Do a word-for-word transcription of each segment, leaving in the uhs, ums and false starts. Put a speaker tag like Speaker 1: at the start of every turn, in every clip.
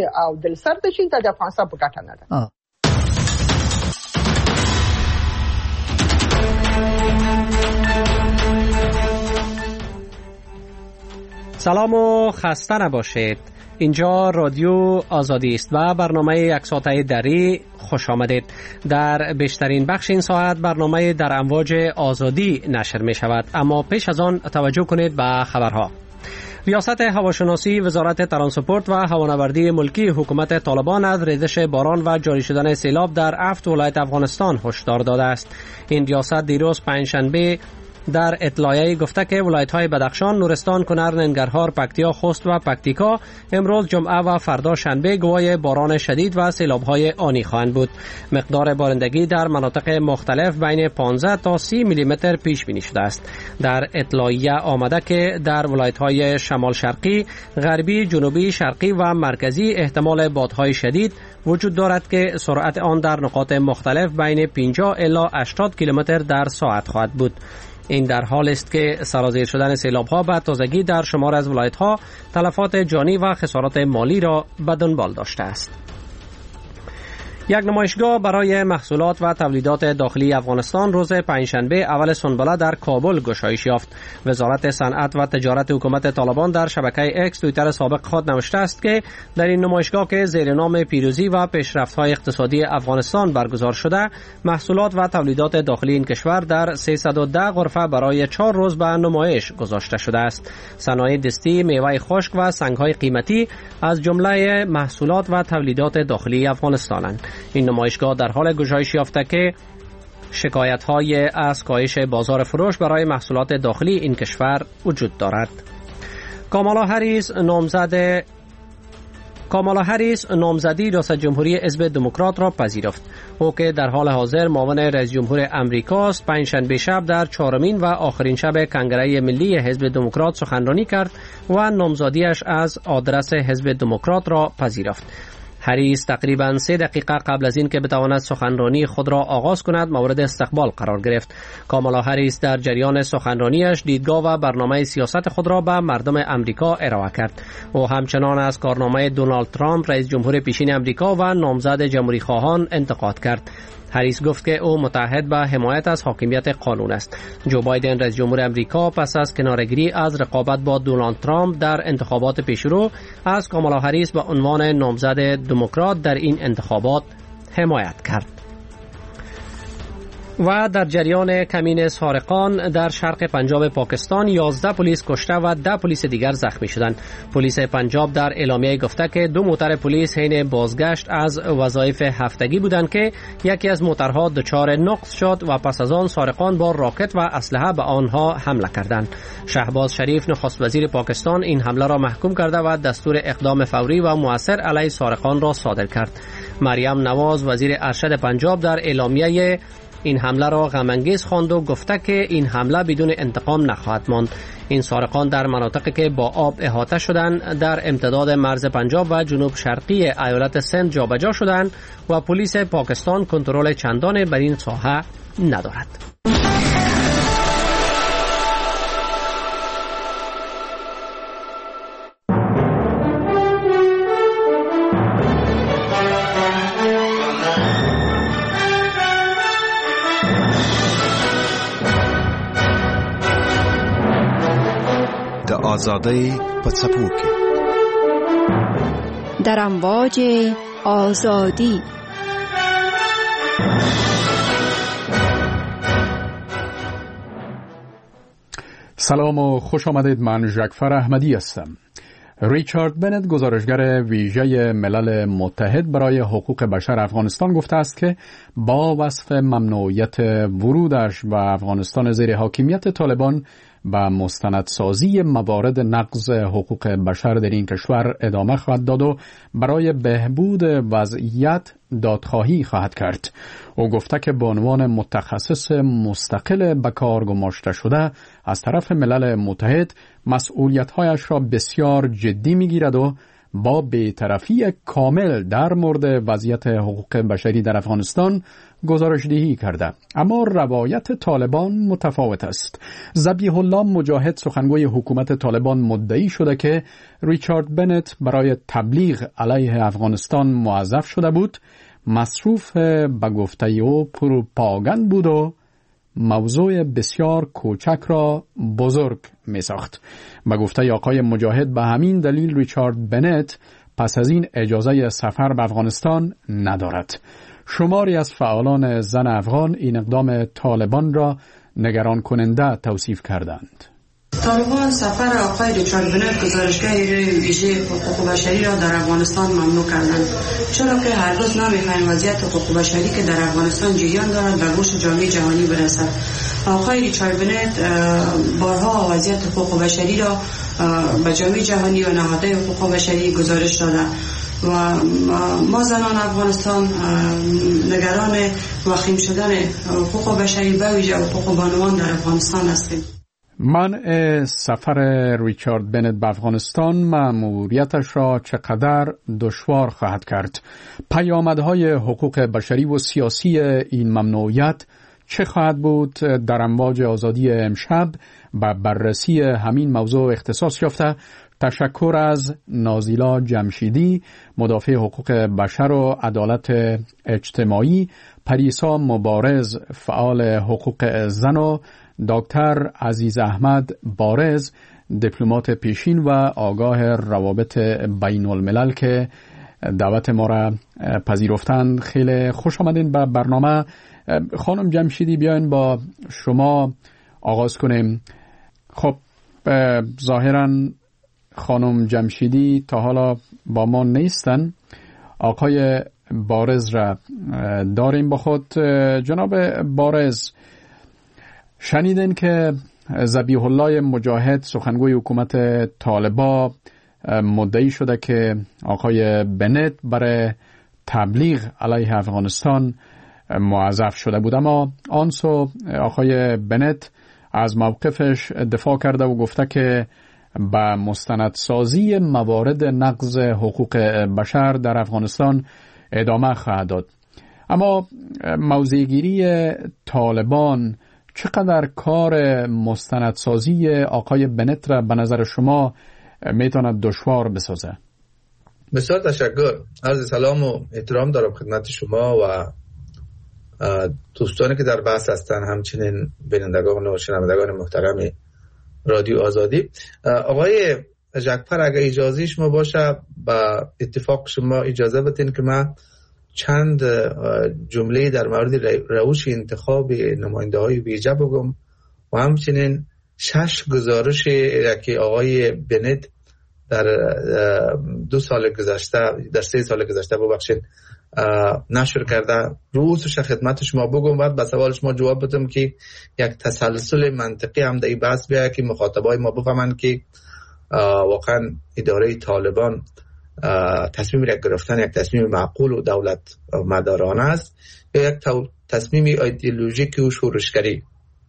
Speaker 1: او دل سرد شي د افغانستان په ګټه نه ده.
Speaker 2: سلام و خسته نباشید. اینجا رادیو آزادی است و برنامه یک ساعته دری خوش آمدید. در بیشترین بخش این ساعت برنامه در امواج آزادی نشر می شود، اما پیش از آن توجه کنید به خبرها. ریاست هواشناسی وزارت ترانسپورت و هوانوردی ملکی حکومت طالبان از ریزش باران و جاری شدن سیلاب در هفت ولایت افغانستان هشدار داده است. این ریاست دیروز پنجشنبه در اطلاعیه گفته که ولایت‌های بدخشان، نورستان، کنر، ننگرهار، پکتیا، خوست و پکتیکا امروز جمعه و فردا شنبه گواه باران شدید و سیلاب‌های آنی خواهند بود. مقدار بارندگی در مناطق مختلف بین پانزده تا سی میلی متر پیش بینی شده است. در اطلاعیه آمده که در ولایت‌های شمال شرقی، غربی، جنوبی، شرقی و مرکزی احتمال بادهای شدید وجود دارد که سرعت آن در نقاط مختلف بین پنجاه الی هشتاد کیلومتر در ساعت خواهد بود. این در حال است که سرازیر شدن سیلاب‌ها به تازگی در شمار از ولایت‌ها تلفات جانی و خسارات مالی را به دنبال داشته است. یک نمایشگاه برای محصولات و تولیدات داخلی افغانستان روز پنجشنبه اول سنبله در کابل گشایش یافت. وزارت صنعت و تجارت حکومت طالبان در شبکه اکس توییتر سابق خود نوشته است که در این نمایشگاه که زیر نام پیروزی و پیشرفت‌های اقتصادی افغانستان برگزار شده، محصولات و تولیدات داخلی این کشور در سیصد و ده غرفه برای چهار روز به نمایش گذاشته شده است. صنایع دستی، میوه خشک و سنگ‌های قیمتی از جمله محصولات و تولیدات داخلی افغانستانند. این نمایشگاه در حال گشایش یافته که شکایت‌های از کاهش بازار فروش برای محصولات داخلی این کشور وجود دارد. کامالا هریس نامزد کامالا هریس نامزدی ریاست جمهوری حزب دموکرات را پذیرفت. او که در حال حاضر معاون رئیس جمهور امریکا است، پنجشنبه شب در چهارمین و آخرین شب کنگره ملی حزب دموکرات سخنرانی کرد و نامزدیش از آدرس حزب دموکرات را پذیرفت. هریس تقریباً سه دقیقه قبل از این که بتواند سخنرانی خود را آغاز کند مورد استقبال قرار گرفت. کامالا هریس در جریان سخنرانیش دیدگاه و برنامه سیاست خود را به مردم امریکا ارائه کرد. او همچنان از کارنامه دونالد ترامپ رئیس جمهور پیشین امریکا و نامزد جمهوری خواهان انتقاد کرد. هریس گفت که او متعهد به حمایت از حاکمیت قانون است. جو بایدن رئیس جمهور امریکا پس از کناره‌گیری از رقابت با دونالد ترامپ در انتخابات پیشرو از کامالا هریس به عنوان نامزد دموکرات در این انتخابات حمایت کرد. و در جریان کمین سارقان در شرق پنجاب پاکستان یازده پلیس کشته و ده پلیس دیگر زخمی شدند. پلیس پنجاب در اعلامیه گفته که دو موتر پلیس حین بازگشت از وظایف هفتگی بودند که یکی از موترها دچار نقص شد و پس از آن سارقان با راکت و اسلحه به آنها حمله کردند. شهباز شریف نخست وزیر پاکستان این حمله را محکوم کرده و دستور اقدام فوری و مؤثر علیه سارقان را صادر کرد. مریم نواز وزیر ارشد پنجاب در اعلامیه این حمله را غم‌انگیز خواند و گفته که این حمله بدون انتقام نخواهد ماند. این سارقان در مناطقی که با آب احاطه شدند در امتداد مرز پنجاب و جنوب شرقی ایالت سند جابجا شدند و پلیس پاکستان کنترل چندانی بر این ساحه ندارد.
Speaker 3: آزادی په څپو کې
Speaker 4: در امواج آزادی.
Speaker 5: سلام و خوش آمدید. من ژکفر احمدی هستم. ریچارد بنت گزارشگر ویژه ملل متحد برای حقوق بشر افغانستان گفته است که با وصف ممنوعیت ورودش به افغانستان زیر حاکمیت طالبان به مستندسازی موارد نقض حقوق بشر در این کشور ادامه خواهد داد و برای بهبود وضعیت دادخواهی خواهد کرد. او گفته که به عنوان متخصص مستقل به کار گماشته شده از طرف ملل متحد مسئولیت‌هایش را بسیار جدی می‌گیرد و با بی‌طرفی کامل در مورد وضعیت حقوق بشری در افغانستان گزارش‌دهی کرده. اما روایت طالبان متفاوت است. ذبیح الله مجاهد سخنگوی حکومت طالبان مدعی شده که ریچارد بنت برای تبلیغ علیه افغانستان موظف شده بود، مصروف به گفته او پروپاگاند بود و موضوع بسیار کوچک را بزرگ می ساخت. به گفته آقای مجاهد به همین دلیل ریچارد بنت پس از این اجازه سفر به افغانستان ندارد. شماری از فعالان زن افغان این اقدام طالبان را نگران کننده توصیف کردند.
Speaker 3: طالبان سفر آقای ریچارد بنت گزارشگر ویژه حقوق بشری را در افغانستان ممنوع کردند، چرا که هرگز نمی‌خواهیم وضعیت حقوق بشری که در افغانستان جریان دارد به گوش جامعه جهانی برسد. آقای ریچارد بنت بارها وضعیت حقوق بشری را به جامعه جهانی و نهادهای حقوق بشری گزارش داده و ما زنان افغانستان نگران وخیم شدن حقوق بشری به ویژه حقوق بانوان در افغانستان هستیم.
Speaker 5: منع سفر ریچارد بنت به افغانستان مأموریتش را چقدر دشوار خواهد کرد؟ پیامدهای حقوق بشری و سیاسی این ممنوعیت چه خواهد بود؟ در امواج آزادی امشب به بررسی همین موضوع اختصاص یافته تشکر از نازیلا جمشیدی، مدافع حقوق بشر و عدالت اجتماعی، پریسا مبارز، فعال حقوق زن و دکتر عزیز احمد بارز، دیپلمات پیشین و آگاه روابط بین الملل که دعوت ما را پذیرفتند. خیلی خوش آمدین به برنامه. خانم جمشیدی بیاین با شما آغاز کنیم. خب ظاهراً خانم جمشیدی تا حالا با ما نیستن. آقای بارز را داریم با خود. جناب بارز، شنیدین که ذبیح الله مجاهد سخنگوی حکومت طالبان مدعی شده که آقای بنت برای تبلیغ علیه افغانستان موظف شده بود، اما آن سو آقای بنت از موقفش دفاع کرده و گفته که به مستندسازی موارد نقض حقوق بشر در افغانستان ادامه خواهد داد. اما موضع‌گیری طالبان چقدر کار مستندسازی آقای بنت را به نظر شما میتواند دشوار بسازه؟
Speaker 6: بسیار تشکر. عرض سلام و احترام دارم خدمت شما و دوستانی که در بحث هستند، همچنین بینندگان و شنوندگان محترم رادیو آزادی. آقای جعفر اگر اجازه شما باشه با اتفاق شما اجازه بدین که من چند جمله در مورد روش انتخاب نماینده های ویژه بگم و همچنین شش گزارش که آقای بنت در دو سال گذشته در سه سال گذشته ببخشید نشر کرده روزش خدمت شما بگم و به سوال شما جواب بدم که یک تسلسل منطقی هم در این بحث بیاید که مخاطبای ما بفهمند که واقعا اداره طالبان تصمیم را گرفتن یک تصمیم معقول و دولت مدارانه است یا یک تصمیم ایدئولوژیک و شورشگری.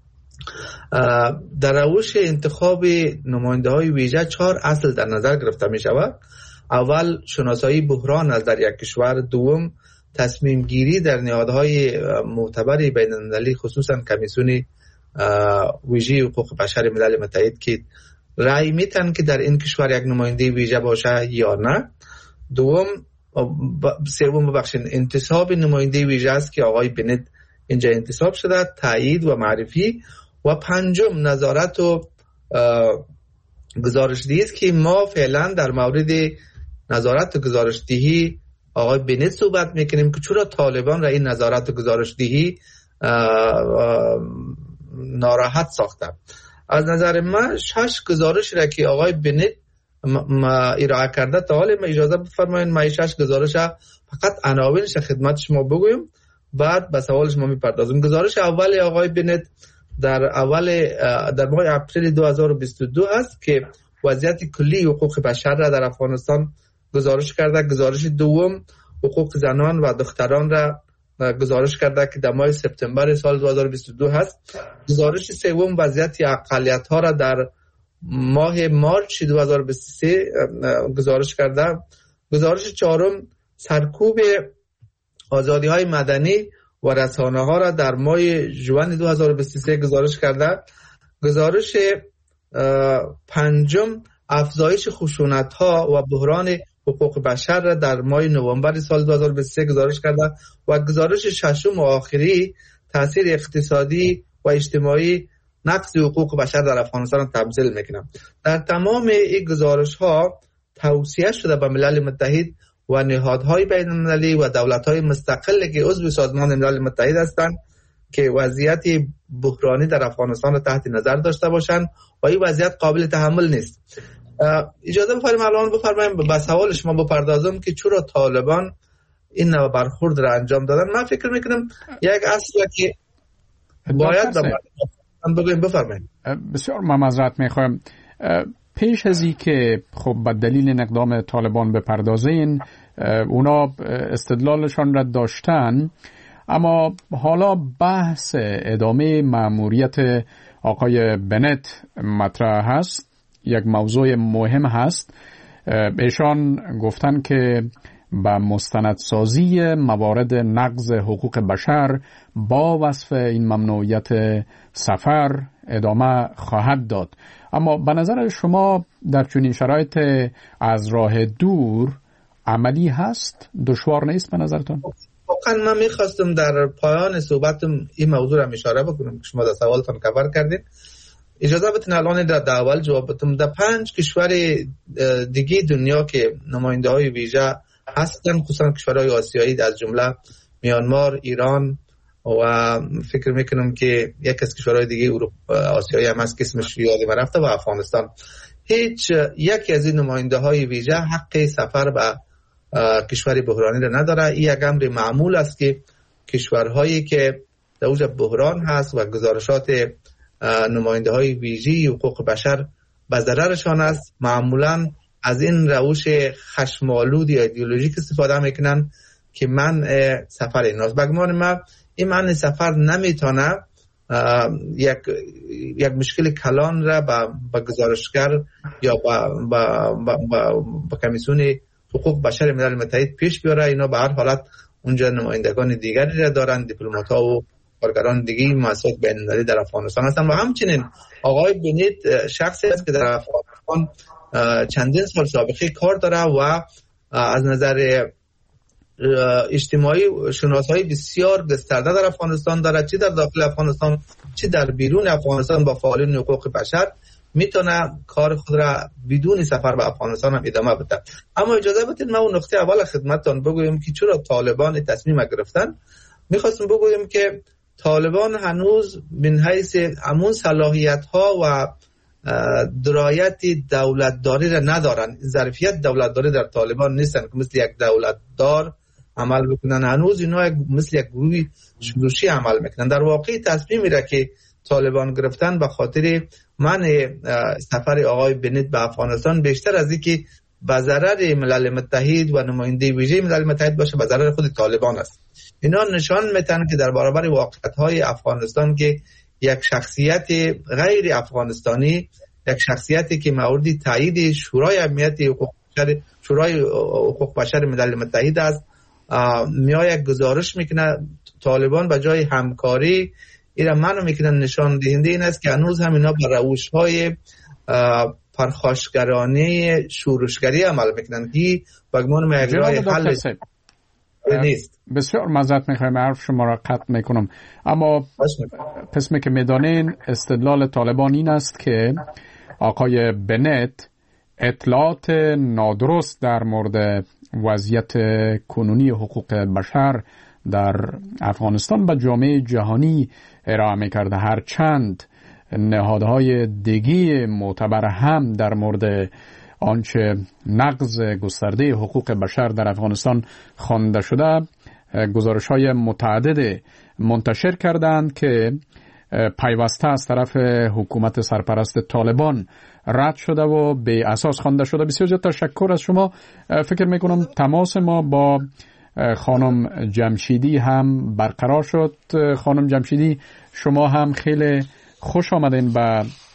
Speaker 6: در روش انتخاب نماینده های ویژه چهار اصل در نظر گرفته می شود. اول شناسایی بحران از در یک کشور، دوم تصمیم گیری در نهادهای معتبر بین المللی خصوصا کمیسیون ویژه حقوق بشر ملل متحد که رأی میتن که در این کشور یک نماینده ویژه باشه یا نه، دوم سوم ببخشید انتصاب نماینده ویژه است که آقای بنت اینجا انتصاب شده، تایید و معرفی، و پنجم نظارت و گزارش‌دهی است که ما فعلا در مورد نظارت و گزارش‌دهی آقای بنت صحبت میکنیم که چرا طالبان را این نظارت و گزارش‌دهی ناراحت ساخته. از نظر من شش گزارش را که آقای بنت ارائه کرده تا حال ما اجازه بفرمایید ما شش گزارش فقط عناوینش خدمت شما بگویم، بعد به سوال شما میپردازم. گزارش اول آقای بنت در اول در ماه اپریل دو هزار و بیست و دو است که وضعیت کلی حقوق بشر را در افغانستان گزارش کرده. گزارش دوم حقوق زنان و دختران را گزارش کرده که در ماه سپتامبر سال دو هزار و بیست و دو هست. گزارش سوم وضعیت اقلیت‌ها را در ماه مارچ دو هزار و بیست و سه گزارش کرده. گزارش چهارم سرکوب آزادی های مدنی و رسانه ها را در ماه ژوئن دو هزار و بیست و سه گزارش کرده. گزارش پنجم افزایش خشونت ها و بحران حقوق بشر را در ماه نوامبر سال دو هزار و بیست و سه گزارش کرده و گزارش ششم و آخری تاثیر اقتصادی و اجتماعی نقض حقوق بشر در افغانستان را تمثیل میکنم. در تمام این گزارش ها توصیه شده به ملل متحد و نهادهای بین المللی و دولت‌های مستقلی که عضو سازمان ملل متحد هستند که وضعیت بحرانی در افغانستان را تحت نظر داشته باشند و این وضعیت قابل تحمل نیست. اجازه بفرمایید الان بفرمایید به سوال شما بپردازم که چرا طالبان این نوع برخورد را انجام دادن. من فکر میکنم یک اصله که باید بگویم. بفرمایید.
Speaker 5: بسیار معذرت میخوایم. پیش از این که خب به دلیل اقدام طالبان بپردازین، اونا استدلالشان را داشتن، اما حالا بحث ادامه مأموریت آقای بنت مطرح هست. یک موضوع مهم هست. ایشان گفتن که به مستندسازی موارد نقض حقوق بشر با وصف این ممنوعیت سفر ادامه خواهد داد. اما به نظر شما در چنین شرایط از راه دور عملی هست؟ دشوار نیست به نظرتون؟
Speaker 6: واقعا من میخواستم در پایان صحبتم این موضوع را اشاره بکنم که شما در سوالتان کاور کردین. اجازه بدین الان در اول جواب بدم. در پنج کشور دیگه دنیا که نماینده های ویژه هستن، خصوصا کشورهای آسیایی از جمله میانمار، ایران و فکر میکنم که یک از کشورهای دیگه اروپا آسیایی هم هست که اسمش یادم رفته و افغانستان، هیچ یکی از این نماینده های ویژه حق سفر به کشور بحرانی را نداره. این یک امر معمول است که کشورهایی که در اوج بحران هست و گزارشات نماینده های ویژه حقوق بشر به ضررشان است، معمولا از این روش خشم‌آلود یا ایدئولوژیک استفاده میکنن که من سفر ایناست. بگمان ما این من سفر نمیتونه یک یک مشکل کلان را با گزارشگر یا با با با, با کمیسیون حقوق بشر ملل متحد پیش بیاره. اینا به هر حالت اونجا نمایندگان دیگری را دارن، دیپلمات‌ها و کارگران دیگه مؤسسات بین‌المللی در افغانستان هستن و همچنین آقای بنت شخصی است که در افغانستان چندین سال سابقه کار داره و از نظر اجتماعی شناسایی بسیار گسترده در افغانستان داره، چی در داخل افغانستان چی در بیرون افغانستان. با فعالین حقوق بشر میتونه کار خود را بدون سفر به افغانستان هم ادامه بده. اما اجازه بدید ما اون نقطه اول خدمتتان بگویم که چرا طالبان تصمیم گرفتن. میخواستم بگویم که طالبان هنوز من حیث همون صلاحیت ها و درایت دولتداری را ندارن. ظرفیت دولتداری در طالبان نیستن که مثل یک دولتدار عمل بکنن. هنوز اینا مثل یک گروه شورشی عمل میکنن. در واقع تصمیمی را که طالبان گرفتن به خاطر منع سفر آقای بنت به افغانستان بیشتر از اینکه به ضرر ملل متحد و نماینده ویژه ملل متحد باشه به ضرر خود طالبان است. اینا نشان میدن که در برابر واقعیت‌های افغانستان که یک شخصیت غیر افغانستانی، یک شخصیتی که مورد تایید شورای امنیت حقوق بشر شورای حقوق بشر ملل متحد است، میاد گزارش میکنه طالبان به جای همکاری اینا منو میکنن نشان دهنده این است که هنوز هم اینا به روش‌های پرخاشگرانه شورشگری عمل میکنن که بگمان مگرای حل نیست.
Speaker 5: بسیار معذرت میخوایم حرف شما را قطع میکنم، اما قسمی که میدانین استدلال طالبان این است که آقای بنت اطلاعات نادرست در مورد وضعیت کنونی حقوق بشر در افغانستان به جامعه جهانی ارائه میکرده، هرچند نهادهای دیگه معتبر هم در مورد آنچه نقض گسترده حقوق بشر در افغانستان خوانده شده گزارش‌های متعدد منتشر کردند که پیوسته از طرف حکومت سرپرست طالبان رد شده و به اساس خوانده شده. بسیار زیاد تشکر از شما. فکر میکنم تماس ما با خانم جمشیدی هم برقرار شد. خانم جمشیدی، شما هم خیلی خوش آمدین به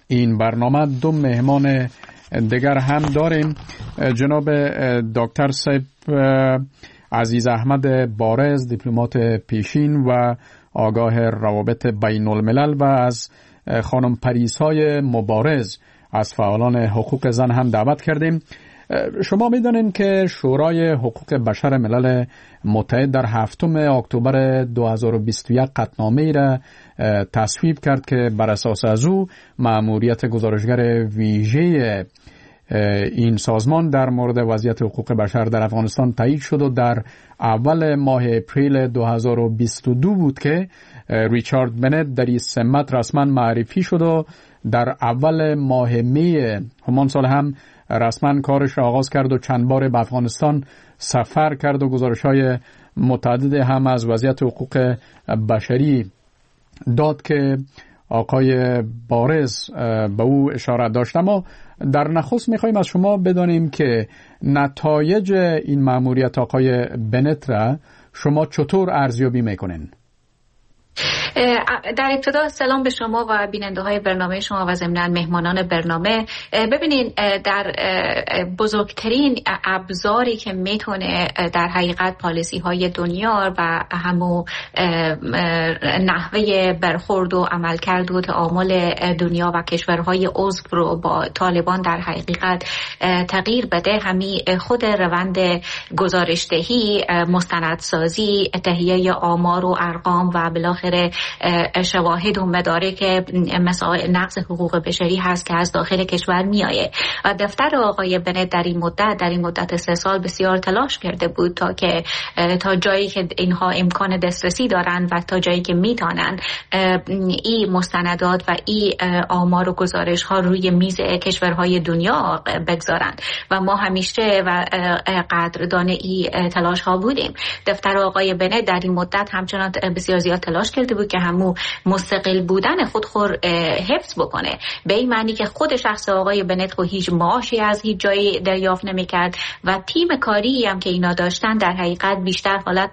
Speaker 5: این برنامه دو مهمان دیگر هم داریم. جناب دکتر سیب عزیز احمد بارز، دیپلمات پیشین و آگاه روابط بین الملل، و از خانم پریسای مبارز از فعالان حقوق زن هم دعوت کردیم. شما میدونین که شورای حقوق بشر ملل متحد در هفتم اکتبر دو هزار و بیست و یک قطعنامه‌ای را تصویب کرد که بر اساس از او مأموریت گزارشگر ویژه این سازمان در مورد وضعیت حقوق بشر در افغانستان تایید شد و در اول ماه اپریل دو هزار و بیست و دو بود که ریچارد بنت در این سمت رسما معرفی شد و در اول ماه می همان سال هم رسما کارش را آغاز کرد و چند بار به افغانستان سفر کرد و گزارش‌های متعدد هم از وضعیت حقوق بشری داد که آقای بارز به او اشاره داشت. اما در نخست می‌خوایم از شما بدانیم که نتایج این مأموریت آقای بنت را شما چطور ارزیابی می‌کنین؟
Speaker 7: در ابتدا سلام به شما و بیننده های برنامه شما و ضمناً مهمانان برنامه. ببینین، در بزرگترین ابزاری که میتونه در حقیقت پالیسی های دنیا و همون نحوه برخورد و عملکرد و تعامل دنیا و کشورهای عضو رو با طالبان در حقیقت تغییر بده، همین خود روند گزارشدهی، مستندسازی، تهیه آمار و ارقام و بالاخره شواهد و مدارک مسائل نقض حقوق بشری هست که از داخل کشور میآید. و دفتر آقای بنت در این مدت در این مدت سه سال بسیار تلاش کرده بود تا که تا جایی که اینها امکان دسترسی دارند و تا جایی که میتونن این مستندات و این آمار و گزارش ها روی میز کشورهای دنیا بگذارند و ما همیشه و قدردان این تلاش ها بودیم. دفتر آقای بنت در این مدت همچنان بسیار زیاد تلاش کرده بود که همون مستقل بودن خود خود حفظ بکنه، به این معنی که خود شخص آقای بنت خود هیچ معاشی از هیچ جایی دریافت نمی‌کرد و تیم کاری هم که اینا داشتن در حقیقت بیشتر حالت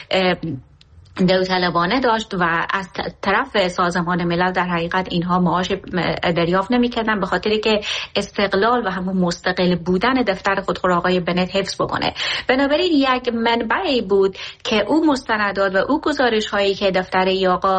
Speaker 7: داوطلبانه داشت و از طرف سازمان ملل در حقیقت اینها معاش دریافت نمی‌کردن، به خاطری که استقلال و همون مستقل بودن دفتر خود خود آقای بنت حفظ بکنه. بنابراین یک منبعی بود که او مستندات و او گزارش هایی که دفتر ای آقا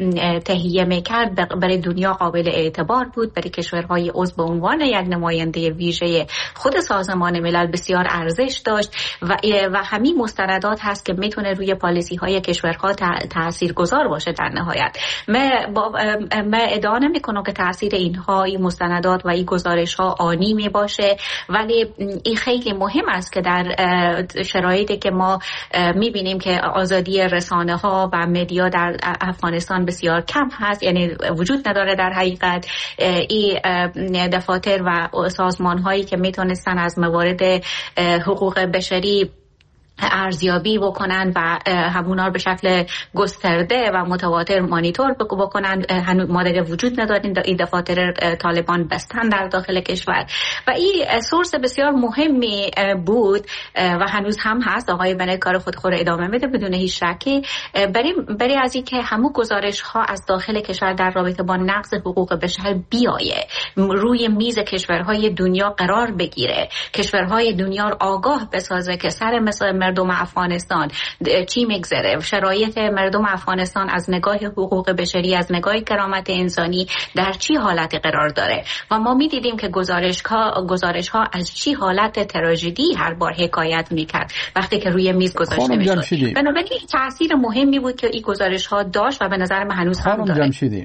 Speaker 7: تهیه میکرد برای دنیا قابل اعتبار بود، برای کشورهای عضو به عنوان یک نماینده ویژه خود سازمان ملل بسیار ارزش داشت و و همین مستندات هست که میتونه روی پالیسی های کشور تأثیر گذار باشه. در نهایت من با من ادعا نمی‌کنم که تأثیر اینها، این مستندات و این گزارش ها آنی می باشه، ولی این خیلی مهم است که در شرایطی که ما می‌بینیم که آزادی رسانه ها و مدیا در افغانستان بسیار کم هست، یعنی وجود نداره در حقیقت این دفاتر و سازمان هایی که میتونستن از موارد حقوق بشری ارزیابی بکنن و همونا رو به شکل گسترده و متواتر مانیتور بکنن. هنوز ما دیگه وجود نداریم، این دفاتر طالبان بستن در داخل کشور و این سورس بسیار مهمی بود و هنوز هم هست. آقای بنت کار خود خود ادامه میده بدون هیچ شکی، برای برای از این که همون گزارش ها از داخل کشور در رابطه با نقض حقوق بشر بیایه، روی میز کشورهای دنیا قرار بگیره، کشورهای دنیا رو آگاه بسازه که سر مثلا مردم افغانستان چی میگذره، شرایط مردم افغانستان از نگاه حقوق بشری، از نگاه کرامت انسانی در چی حالت قرار داره. و ما میدیدیم که گزارش ها گزارش ها از چی حالت تراژدی هر بار حکایت میکرد وقتی که روی میز گذاشته میشد. بنابراین تاثیر مهمی بود که این گزارش ها داشت و به نظر من هنوز هم داره.
Speaker 5: جمشیدی،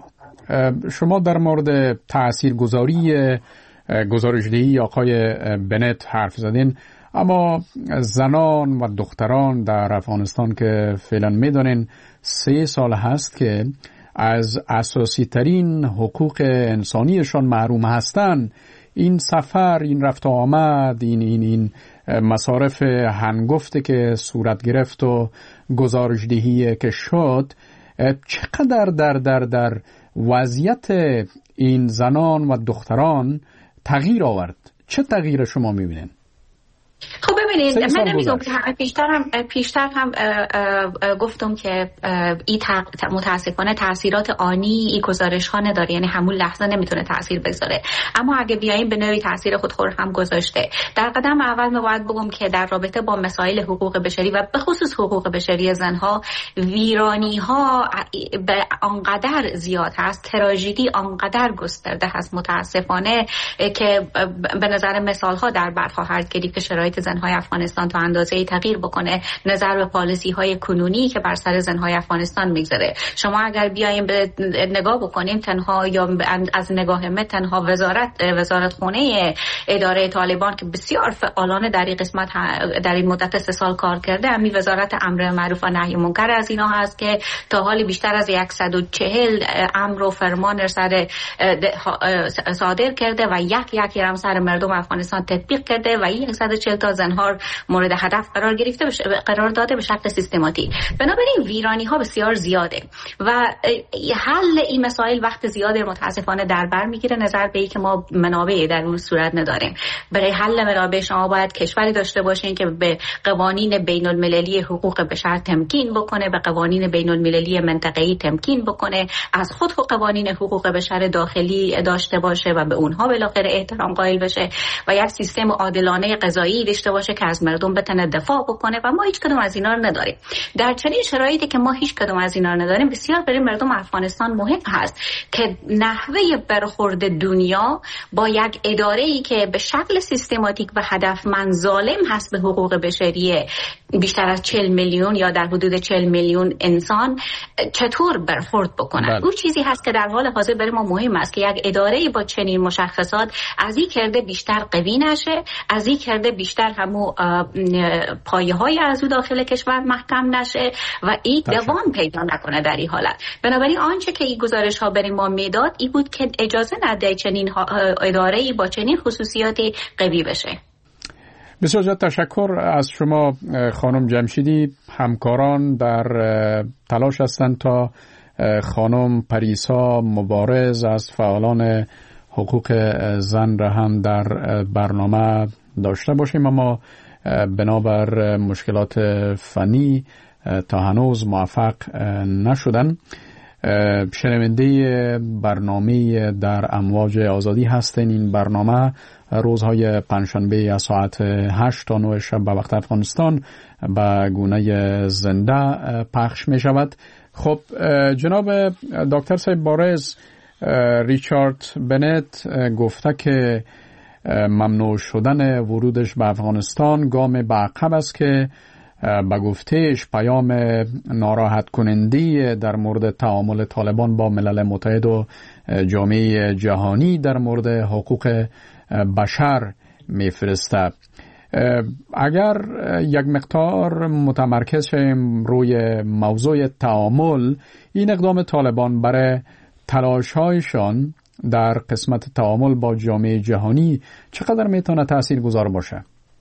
Speaker 5: شما در مورد تاثیرگذاری گزارشدهی آقای بنت حرف زدین، اما زنان و دختران در افغانستان که فعلا میدونین سه سال هست که از اساسی ترین حقوق انسانیشان محروم هستن، این سفر، این رفت و آمد، این این این مصارف هنگفته که صورت گرفت و گزارشدهی که شد، چقدر در در در وضعیت این زنان و دختران تغییر آورد؟ چه تغییر شما میبینین؟
Speaker 7: خب ببینید، ببینید من نمیگم که پیشتر هم پیشتر هم گفتم که این متاسفانه تاثیرات آنی این گزارش ها نداره، یعنی همون لحظه نمیتونه تاثیر بذاره، اما اگه بیایم به نوعی تاثیر خودخور هم گذاشته. در قدم اول من باید بگم که در رابطه با مسائل حقوق بشری و به خصوص حقوق بشری زنها ویرانی ها به آنقدر زیاد هست، تراژدی آنقدر گسترده هست متاسفانه که به نظر مثال ها در بر خواهد کشید که شرایط زنهای افغانستان تا اندازه‌ای تغییر بکنه نظر به پالیسی های کنونی که بر سر زنهای افغانستان میگذره. شما اگر بیایم به نگاه بکنیم تنها یا از نگاه من تنها وزارت وزارت خونه اداره طالبان که بسیار فعالانه در این قسمت در این مدت سه سال کار کرده، همین وزارت امر معروف و نهی منکر از اینا هست که تا حالی بیشتر از صد و چهل امر و فرمان سر صادر کرده و یک یک هم سر مردم افغانستان تطبیق کرده و صد و چهل تا زنها مورد هدف قرار گرفته قرار داده به شکل سیستماتیک. بنابراین ویرانی ها بسیار زیاده و حل این مسائل وقت زیاد متاسفانه در بر میگیره نظر به اینکه ما منابع در اون صورت نداریم. برای حل منابع شما باید کشوری داشته باشین که به قوانین بین المللی حقوق بشر تمکین بکنه، به قوانین بین المللی منطقه‌ای تمکین بکنه، از خود قوانین حقوق بشر داخلی داشته باشه و به اونها بالاخره احترام قائل بشه و یک سیستم عادلانه قضایی داشته باشه که از مردم بتونه دفاع بکنه و ما هیچ کدوم از اینا رو نداریم. در چنین شرایطی که ما هیچ کدوم از اینا رو نداریم، بسیار برای مردم افغانستان مهم هست که نحوه برخورد دنیا با یک اداره‌ای که به شکل سیستماتیک و هدفمند ظالم هست به حقوق بشری بیشتر از چهل میلیون یا در حدود چهل میلیون انسان چطور برخورد بکنن. اون چیزی هست که در حال حاضر برای ما مهم است که یک اداره‌ای با چنین مشخصات از این کرده بیشتر قوی نشه، از این کرده بیشتر همو پایه‌های از او داخل کشور محکم نشه و این دوام پیدا نکنه در این حالت. بنابراین آنچه که این گزارش ها برای ما میداد این بود که اجازه نده چنین اداره‌ای با چنین خصوصیاتی قوی بشه.
Speaker 5: بسیار زیاد تشکر از شما خانم جمشیدی. همکاران در تلاش هستند تا خانم پریسا مبارز از فعالان حقوق زن را هم در برنامه داشته باشیم، اما بنابر مشکلات فنی تا هنوز موفق نشدن. شنونده برنامه در امواج آزادی هستین. این برنامه روزهای پنجشنبه از ساعت هشت تا نه شب به وقت افغانستان به گونه زنده پخش می شود. خب جناب دکتر صاحب بارز، ریچارد بنت گفته که ممنوع شدن ورودش به افغانستان گام به عقب است که به گفتهش پیام ناراحت کننده در مورد تعامل طالبان با ملل متحد و جامعه جهانی در مورد حقوق بشر میفرسته. اگر یک مقدار متمرکز شیم روی موضوع تعامل، این اقدام طالبان برای تلاش‌هایشان در قسمت تعامل با جامعه جهانی چقدر میتونه تأثیر گذار باشه؟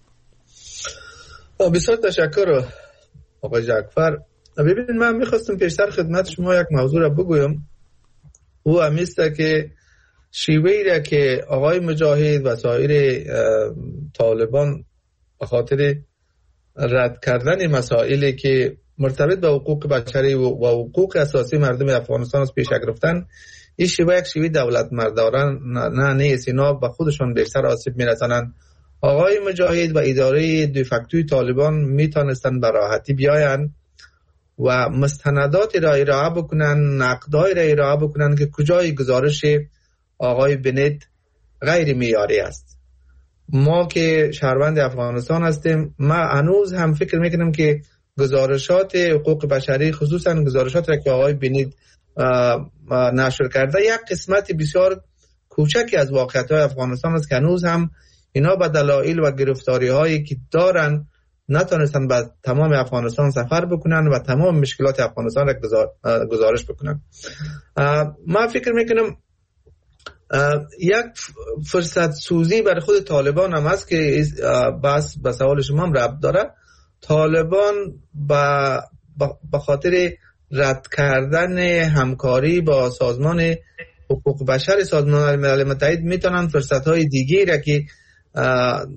Speaker 6: بسیار تشکر آقای جعفر. ببینید من میخواستم پیشتر خدمت شما یک موضوع را بگویم. او همیسته که شیوهی را که آقای مجاهد و سایر طالبان به خاطر رد کردن مسائلی که مرتبط به حقوق بشری و حقوق اساسی مردم افغانستان از پیش گرفتن، این شیوه یک شیوه دولت مرداران نه نیست. اینا به خودشون بیشتر آسیب میرسانند. آقای مجاهد و اداره دیفکتوی طالبان میتونستن به راحتی بیاین و مستندات را ارائه بکنن، نقدای را ارائه بکنن که کجای گزارش آقای بنت غیر معیاری است. ما که شهروند افغانستان هستیم، ما هنوز هم فکر میکنم که گزارشات حقوق بشری، خصوصا گزارشات را که آقای بنت نشر کرده، یک قسمت بسیار کوچکی از واقعیت‌های افغانستان است که هنوز هم اینا با دلایل و گرفتاری هایی که دارن نتونستن به تمام افغانستان سفر بکنن و تمام مشکلات افغانستان را گزارش بکنن. من فکر میکنم یک فرصت سوزی برای خود طالبان هم هست که بس به سوال شما هم ربط داره. طالبان به خاطر رد کردن همکاری با سازمان حقوق بشر سازمان ملل متحد میتونن فرصت های دیگه را که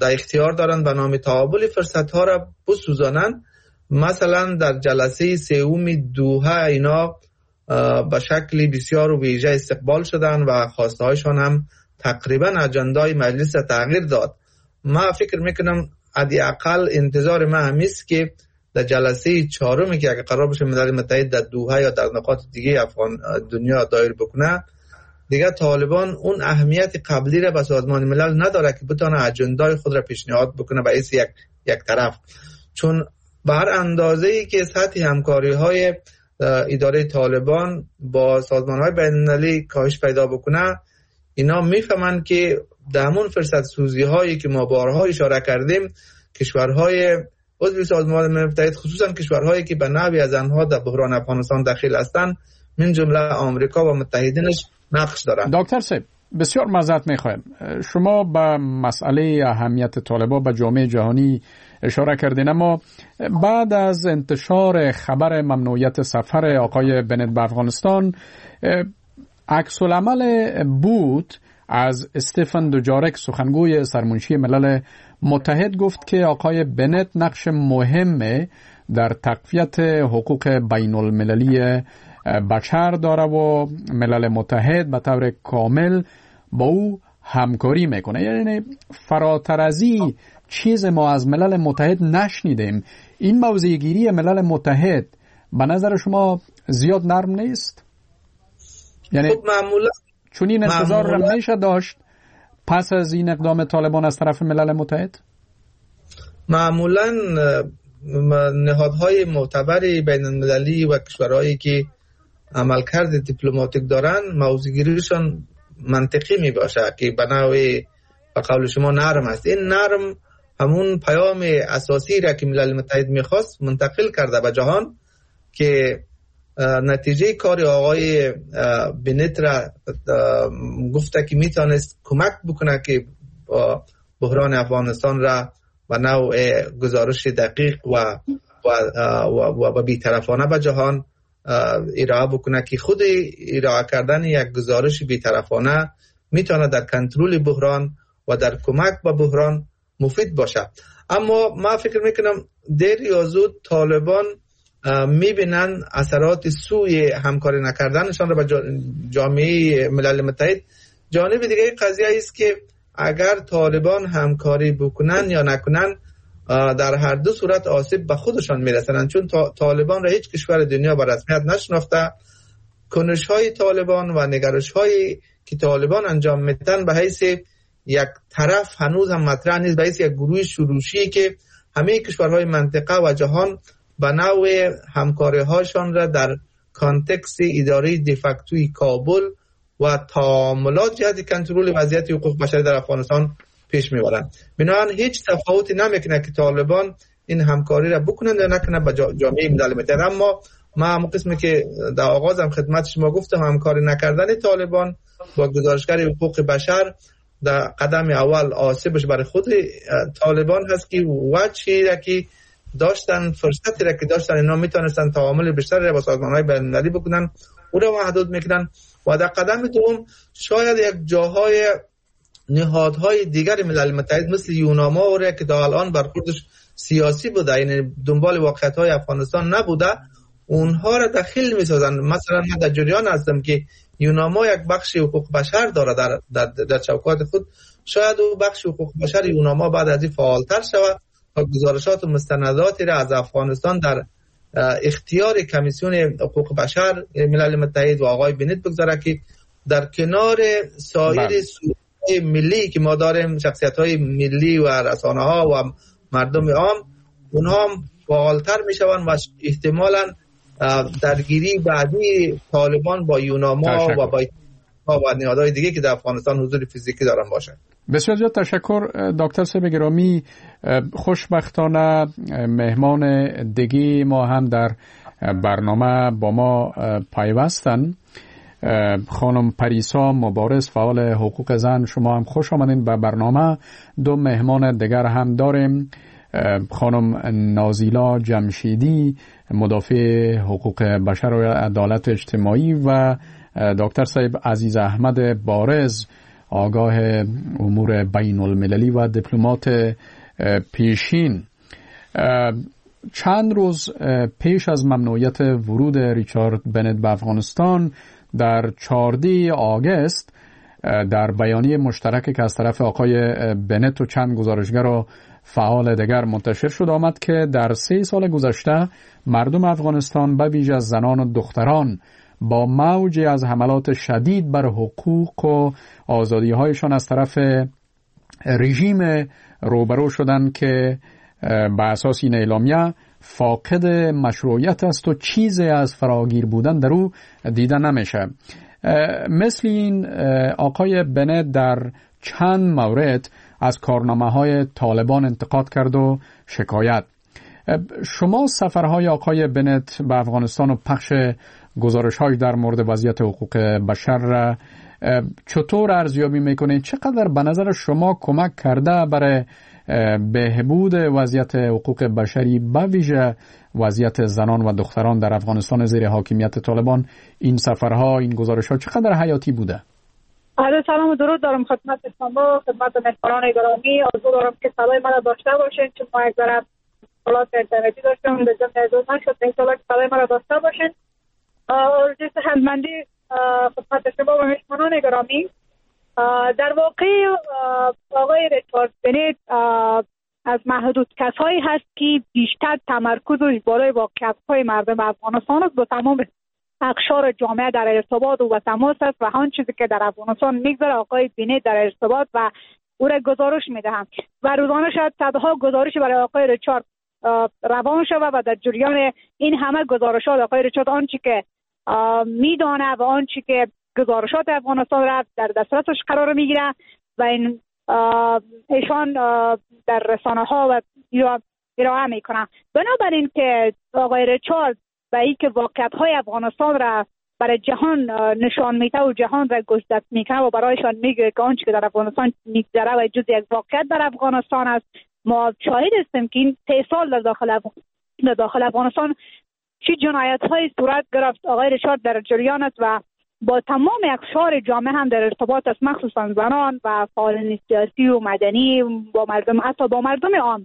Speaker 6: در اختیار دارند به نام تعامل فرصت ها را بسوزانند. مثلا در جلسه سوم دوحه اینا به شکل بسیار ویژه استقبال شدن و خواسته هایشان هم تقریبا اجندای مجلس تغییر داد. ما فکر میکنم حداقل انتظار ما همیست که در جلسه چهارمی که اگر قرار باشه ملل متحد در دوحه یا در نقاط دیگه افغان دنیا دایر بکنه، دیگه طالبان اون اهمیت قبلی را به سازمان ملل نداره که بتونه اجندای خود را پیشنهاد بکنه به یک یک طرف، چون بر اندازه‌ای که سطح همکاری های اداره طالبان با سازمان های بین المللی کاهش پیدا بکنه، اینا میفهمن که در همون فرصت سوزی هایی که ما بارها اشاره کردیم، کشورهای عضو سازمان ملل متحد خصوصا کشورهایی که به نحوی از آنها در بحران افغانستان داخل هستند من جمله آمریکا و متحدینش نقش دارند.
Speaker 5: دکتر صاحب بسیار معذرت میخوایم، شما به مسئله اهمیت طالبان به جامعه جهانی اشاره کردین، اما بعد از انتشار خبر ممنوعیت سفر آقای بنت به افغانستان، عکس العمل بود از استفن دوجارک سخنگوی سرمنشی ملل متحد گفت که آقای بنت نقش مهم در تقویت حقوق بین المللی بشر داره و ملل متحد به طور کامل با او همکاری میکنه. یعنی فراتر از این چیز ما از ملل متحد نشنیدیم. این موضع گیری ملل متحد به نظر شما زیاد نرم نیست؟ یعنی
Speaker 6: خب معمولا
Speaker 5: چون این انتظار را میشه داشت پس از این اقدام طالبان از طرف ملل متحد؟
Speaker 6: معمولا نهادهای معتبر بین المللی و کشورهایی که عملکرد دیپلماتیک دارن موضوعگیریشان منطقی می باشه که به نوعی به قول شما نرم است. این نرم همون پیام اساسی را که ملل متحد میخواست منتقل کرده به جهان که نتیجه کار آقای بنت را گفته که میتونست کمک بکنه که بحران افغانستان را به نوع گزارش دقیق و و و, و بی‌طرفانه به جهان ارائه بکنه که خود ارائه کردن یک گزارش بی‌طرفانه میتونه در کنترل بحران و در کمک به بحران مفید باشه. اما ما فکر میکنم دیر یا زود طالبان میبینن اثرات سوی همکاری نکردنشان را به جامعه ملل متحد. جانب دیگه قضیه است که اگر طالبان همکاری بکنن یا نکنن در هر دو صورت آسیب به خودشان میرسند، چون طالبان را هیچ کشور دنیا به رسمیت نشناخته. کنش های طالبان و نگرش هایی که طالبان انجام میدن به حیث یک طرف هنوز هم مطرح نیست، به حیث یک گروه شروشی که همه کشورهای منطقه و جهان به نوع همکاری هاشان را در کانتکست اداره دیفکتوی کابل و تعاملات جهت کنترل وضعیت حقوق بشری در افغانستان پیش میبرن. بنابراین هیچ تفاوتی نمیکنه که طالبان این همکاری را بکنن یا نکنن با جامعه ملل متحد. اما ما هم قسمی که در آغازم خدمت شما گفتم، همکاری نکردن طالبان با گزارشگر حقوق بشر در قدم اول آسیبش برای خود طالبان هست که وجهی را که داشتن، فرصتی را که داشتن اینا میتونستن تعامل بیشتری را با سازمان‌های بین‌المللی بکنن او را محدود میکنن. و در قدم دوم شاید یک جاهای نهادهای دیگر ملل متحد مثل یوناما و را که تا الان برخوردش سیاسی بوده، یعنی دنبال واقعیت‌های افغانستان نبوده، اونها را دخیل میسازن. مثلا من در جریان هستم که یوناما یک بخش حقوق بشر داره در در, در چوکات خود. شاید او بخش حقوق بشر یوناما بعد از این فعالتر شود و گزارشات و مستنداتی را از افغانستان در اختیار کمیسیون حقوق بشر ملل متحد و آقای بنت بگذاره که در کنار سایر سوژه‌های ملی که ما داریم، شخصیت‌های ملی و رسانه‌ها و مردم عام، اونها هم فعالتر میشوند و احتمالاً درگیری بعدی طالبان با یوناما و با و نهادهای دیگه که در افغانستان حضور فیزیکی دارن باشه.
Speaker 5: بسیار زیاد تشکر دکتر صاحب گرامی. خوشبختانه مهمان دیگه ما هم در برنامه با ما پیوستن. خانم پریسا مبارز، فعال حقوق زن، شما هم خوش آمدین به برنامه. دو مهمان دیگر هم داریم، خانم نازیلا جمشیدی، مدافع حقوق بشر و عدالت اجتماعی، و دکتر صاحب عزیز احمد بارز، آگاه امور بین المللی و دیپلمات پیشین. چند روز پیش از ممنوعیت ورود ریچارد بنت به افغانستان در چهاردهم آگوست در بیانیه مشترکی که از طرف آقای بنت و چند گزارشگر و فعال دیگر منتشر شد آمد که در سه سال گذشته مردم افغانستان به ویژه زنان و دختران با موجی از حملات شدید بر حقوق و آزادی هایشان از طرف رژیم روبرو شدند که به اساس این اعلامیه فاقد مشروعیت است و چیزی از فراگیر بودن در او دیده نمیشه. مثل این آقای بنت در چند مورد از کارنامه های طالبان انتقاد کرد و شکایت. شما سفرهای آقای بنت به افغانستان و پخش گزارش های در مورد وضعیت حقوق بشر را چطور ارزیابی میکنید؟ چقدر به نظر شما کمک کرده برای بهبود وضعیت حقوق بشری به ویژه وضعیت زنان و دختران در افغانستان زیر حاکمیت طالبان این سفرها، این گزارش‌ها چقدر حیاتی بوده؟
Speaker 8: عرض سلام و درود دارم خدمت شما، خدمت مهمانان گرامی. آرزو دارم که صدای من را داشته باشین، چون ما یک ذره اطلاعات اینترنتی داشتم به ضمن ازدواج نشد، ان شاءالله که صدای من را داشته باشین. آرزوی صحتمندی خدمت شما و مهمانان گرامی. در واقع آقای ریچارد بنت از محدود کسایی هست که بیشتر تمرکزش بالای واقعیت‌های مردم افغانستان است، با تمام اقشار جامعه در ارتباط و تماس است و آن چیزی که در افغانستان میگذره آقای بنت در ارتباط و او را گزارش میدهم و روزانه شاید صدها گزارش برای آقای ریچارد روان شود و در جریان این همه گزارشات آقای ریچارد آنچه که میدانه و آنچه که گزارشات افغانستان را در دسترسش قرار میگیره و این ایشان در رسانه ها و ارائه میکنه. بنابراین که آقای ریچارد و این که واقعیت های افغانستان را برای جهان نشان میده و جهان را گزارش میکنه و برایشان میگه که آنچه که در افغانستان میگذره و جز یک واقعیت در افغانستان است. ما شاهد هستیم که این سه سال در داخل افغانستان در داخل افغانستان چه جنایت های صورت گرفت. آقای ریچارد در جریان است و با تمام اقشار جامعه هم در ارتباط است، مخصوصا زنان و فعالان سیاسی و مدنی، با مردم، حتی با مردم عام.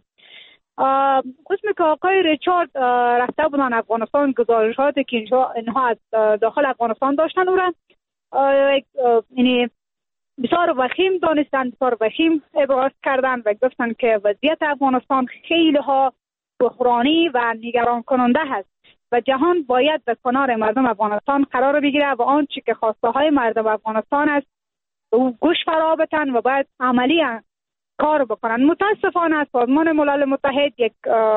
Speaker 8: قسمی که آقای ریچارد رفته بودن افغانستان، گزارشاتی که اینها از داخل افغانستان داشتن او را یعنی بسیار وخیم دانستند، بسیار وخیم ابراز کردند و گفتن که وضعیت افغانستان خیلی ها بحرانی و نگران کننده هست و جهان باید به کنار مردم افغانستان قرار بگیره و آنچه که خواسته های مردم افغانستان است او گوش فرا بدن و باید عملی کار بکنن. متاسفانه سازمان ملل متحد یک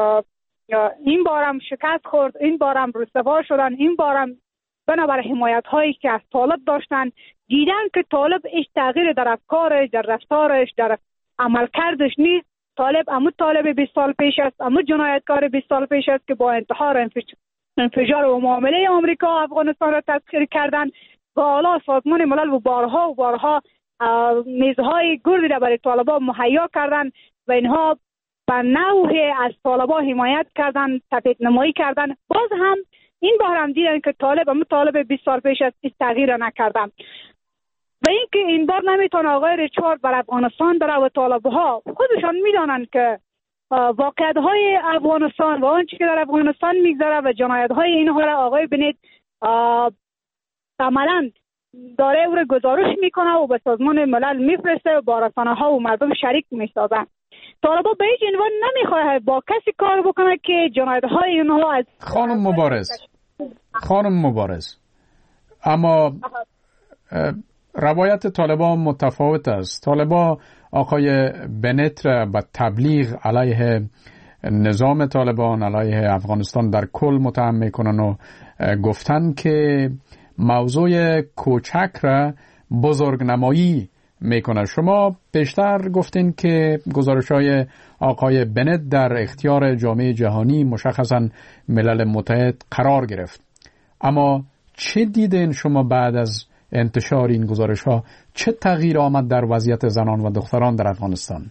Speaker 8: این بارم شکست خورد، این بارم رسوا شدن، این بارم بنابر حمایت هایی که از طالب داشتن دیدن که طالب ایش تغییر در افکارش، در رفتارش، در عملکردش نیست. طالب امو طالب بیست سال پیش است، امو جنایتکار بیست سال پیش است که با انتحار، انفجار و معامله آمریکا و افغانستان را تسخیر کردن و حالا سازمان ملل و بارها و بارها میزهای گردی را برای طالبان مهیا کردن و اینها به نوعی از طالبان حمایت کردن، سفید نمایی کردن. باز هم این بار هم دیدن که طالب هم طالب بیست سال پیش از این تغییر را نکردن و اینکه این بار نمیتونه آقای ریچارد بر افغانستان بره و طالبها خودشان میدانند که واقعیت های افغانستان و آنچه که در افغانستان میگذره و جنایت های اینها را آقای بنت عملاً داره او را گزارش میکنه و به سازمان ملل میفرسته و با رسانه ها و مردم شریک میسازه. طالبا به هیچ عنوان نمیخواه با کسی کار بکنه که جنایت های اینها از
Speaker 5: خانم مبارز خانم مبارز اما روایت طالبان متفاوت است. طالبان آقای بنت را به تبلیغ علیه نظام طالبان، علیه افغانستان در کل متهم میکنن و گفتن که موضوع کوچک را بزرگ نمایی میکنه. شما بیشتر گفتین که گزارش‌های آقای بنت در اختیار جامعه جهانی، مشخصاً ملل متحد قرار گرفت. اما چه دیدین شما بعد از انتشار این گزارش‌ها؟ چه تغییر آمد در وضعیت زنان و دختران در افغانستان؟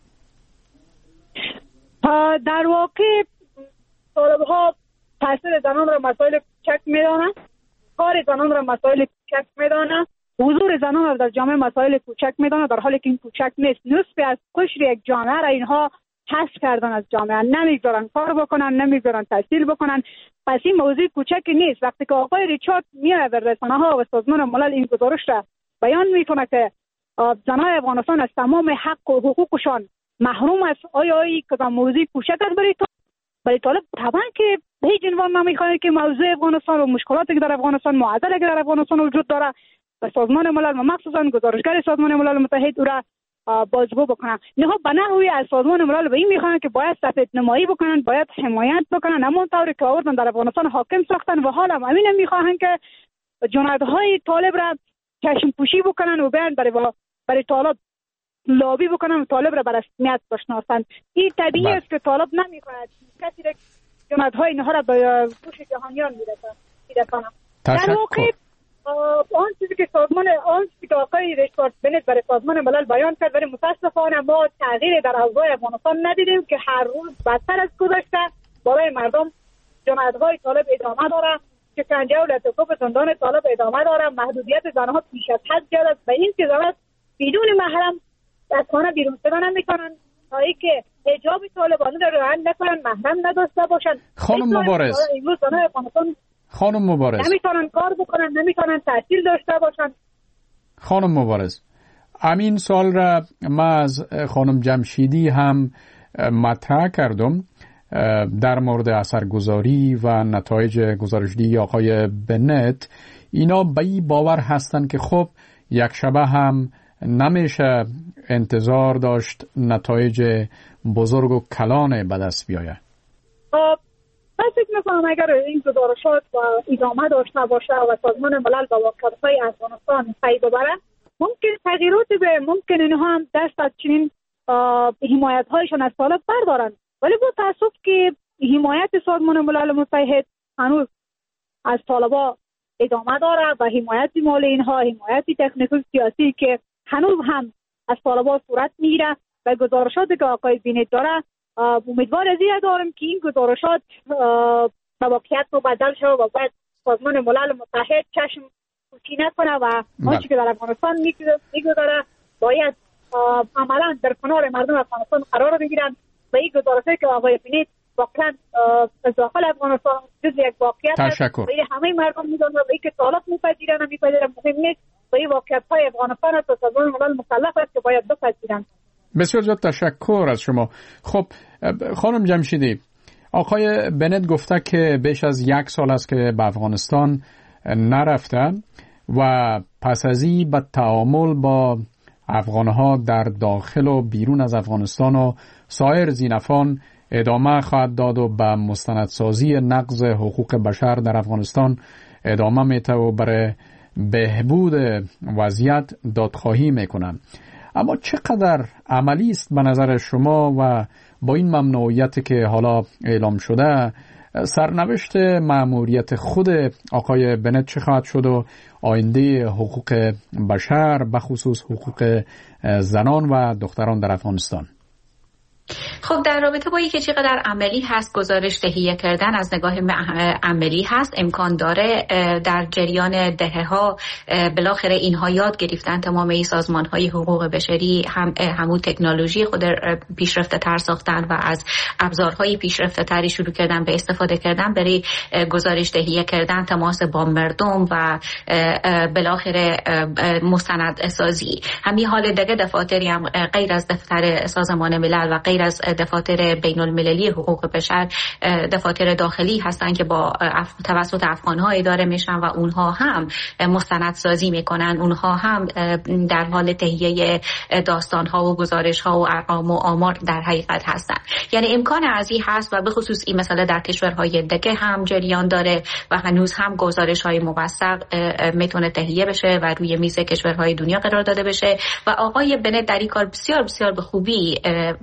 Speaker 8: در واقع طالب‌ها تاثیر زنان را مسائل کوچک می‌دانند، کار زنان را مسائل کوچک می‌دانند حضور زنان را در جامعه مسائل کوچک میدانند، در حالی که این کوچک نیست. نصف از قشر یک جامعه را اینها حذف کردن از جامعه، نمیذارن کار بکنن، نمیذارن تحصیل بکنن. پس این موضوع کوچکی نیست. وقتی که آقای ریچارد میاد در رسانه ها و سازمان ملل این گزارش را بیان میکنه که زنان افغانستان از تمام حق و حقوقشان محروم است، آیا این کدام موضوع کوچک است برای طالب؟ برای طالب طبعا که هیچ عنوان نمیخواد که موضوع افغانستان و مشکلاتی که در افغانستان، معضلاتی که در افغانستان وجود داره و سازمان ملل و مخصوصا گزارشگر سازمان ملل متحد او را بازگو بکنن. اینها به نحوی از سازمان ملل به این میخوان که باید سفید نمایی بکنن، باید حمایت بکنن، همون طوری که آوردن در افغانستان حاکم ساختن و حالا همین میخوان که جنایت‌های طالب را چشم پوشی بکنن و بیان برای برای طالب لابی بکنن و طالب را بر رسمیت بشناسن. این طبیعی است که طالب نمیخواهد کسی را جنایت‌های اینها را به گوش جهانیان میرسانه. در واقع آن چیزی که سازمان آن چیزی که آقای ریچارد بنت برای سازمان ملل بیان کرد، ولی متاسفانه ما تغییر در اوضاع افغانستان ندیدیم که هر روز بدتر از گذشته برای مردم جنایت‌های طالب ادامه داره، شکنجه و لطف‌ها به زندان طالب ادامه داره، محدودیت زنها بیش از حد زیاد است و این که زنها بدون محرم از خانه بیرون شدن نمی‌کنن تا اینکه حجاب طالبانی را رعایت نکنن، محرم نداشته باشن.
Speaker 5: خانم مبارز خانم مبارز
Speaker 8: نمیتونن کار بکنن، نمیتونن تحصیل داشته باشن.
Speaker 5: خانم مبارز همین سوال را ما از خانم جمشیدی هم مطرح کردم در مورد اثرگذاری و نتایج گزارشدهی آقای بنت. اینا به این باور هستن که خب یک شبه هم نمیشه انتظار داشت نتایج بزرگ و کلان به دست بیاید.
Speaker 8: من فکر میکنم اگر این گزارشات و ادامه داشته باشه و سازمان ملل با واقعیت‌های افغانستان پی ببره، ممکن تغییرات به ممکن اینها هم دست از چنین حمایت‌هایشان از طالب بردارن، ولی با تاسف که حمایت سازمان ملل متحد هنوز از طالبا ادامه داره و حمایت مالی اینها، حمایت تکنیکی سیاسی که هنوز هم از طالبا صورت میگیره و گزارشاتی که آقای بنت داره، امیدوار از این دارم که این گزارشات به واقعیت مبدل شد و باید سازمان ملل متحد چشم پوشی نکنه و آنچه که در افغانستان میگذره باید عملا در کنار مردم افغانستان قرار بگیرن و این گزارشاتی که آقای بنت واقعا از داخل افغانستان جز یک واقعیت است و همه مردم میدونن و این که طالب میپذیرن و میپذیرن مهم نیست و این واقعیت های افغانستان است و سازمان ملل مکلف است که باید بپذیرن.
Speaker 5: بسیار زیاد تشکر از شما. خب خانم جمشیدی، آقای بنت گفته که بیش از یک سال است که به افغانستان نرفته و پس از این به تعامل با افغانها در داخل و بیرون از افغانستان و سایر زینفان ادامه خواهد داد و به مستندسازی نقض حقوق بشر در افغانستان ادامه میده و برای بهبود وضعیت دادخواهی میکنن. اما چقدر عملی است به نظر شما و با این ممنوعیتی که حالا اعلام شده سرنوشت مأموریت خود آقای بنت چه خواهد شد و آینده حقوق بشر به خصوص حقوق زنان و دختران در افغانستان؟
Speaker 7: خب در رابطه با اینکه چقدر عملی هست گزارش تهیه کردن، از نگاه عملی هست امکان داره در جریان دهه‌ها بالاخره اینها یاد گرفتن تمام این سازمان‌های حقوق بشری هم همون تکنولوژی خود پیشرفته تر ساختن و از ابزارهای پیشرفته تری شروع کردن به استفاده کردن برای گزارش تهیه کردن، تماس با مردم و بالاخره مستند سازی. همین حال دیگه دفاتری هم غیر از دفتر سازمان ملل و غیر از دفاتر بین المللی حقوق بشر دفاتر داخلی هستن که با توسط افغان‌ها اداره میشن و اونها هم مستندسازی میکنن، اونها هم در حال تهیه داستان‌ها و گزارش‌ها و ارقام و آمار در حقیقت هستن. یعنی امکان ازی هست و به خصوص این مسئله در کشورهای دیگه هم جریان داره و هنوز هم گزارش‌های موثق میتونه تهیه بشه و روی میز کشورهای دنیا قرار داده بشه و آقای بنت در این کار بسیار بسیار به خوبی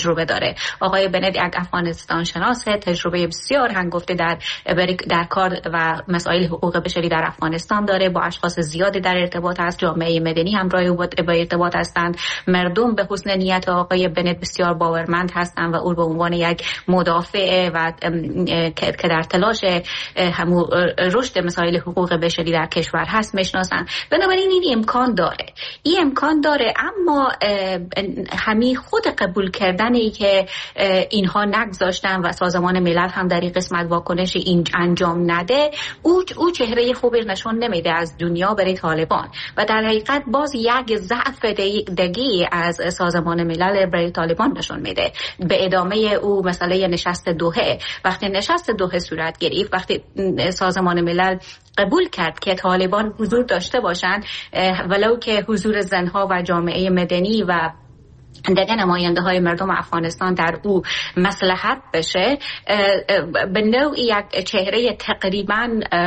Speaker 7: تجربه داره. آقای بنت یک افغانستان شناسه، تجربه بسیار هنگفته در در کار و مسائل حقوق بشری در افغانستان داره، با اشخاص زیادی در ارتباط است، جامعه مدنی همراه با ارتباط هستند، مردم به حسن نیت آقای بنت بسیار باورمند هستند و او به عنوان یک مدافع و که در تلاش همو رشد مسائل حقوق بشری در کشور هست میشناسن. بنابراین این امکان داره، این امکان داره، اما همین خود قبول کردنی که اینها نگذاشتن و سازمان ملل هم در این قسمت واکنش این انجام نده، او او چهره خوبی نشون نمیده از دنیا برای طالبان و در حقیقت باز یک ضعف دیگه از سازمان ملل برای طالبان نشون میده. به ادامه او مسئله نشست دوحه، وقتی نشست دوحه صورت گرفت، وقتی سازمان ملل قبول کرد که طالبان حضور داشته باشند، ولو که حضور زنها و جامعه مدنی و دیگر نماینده های مردم افغانستان در او مصلحت بشه، به نوعی یک چهره تقریبا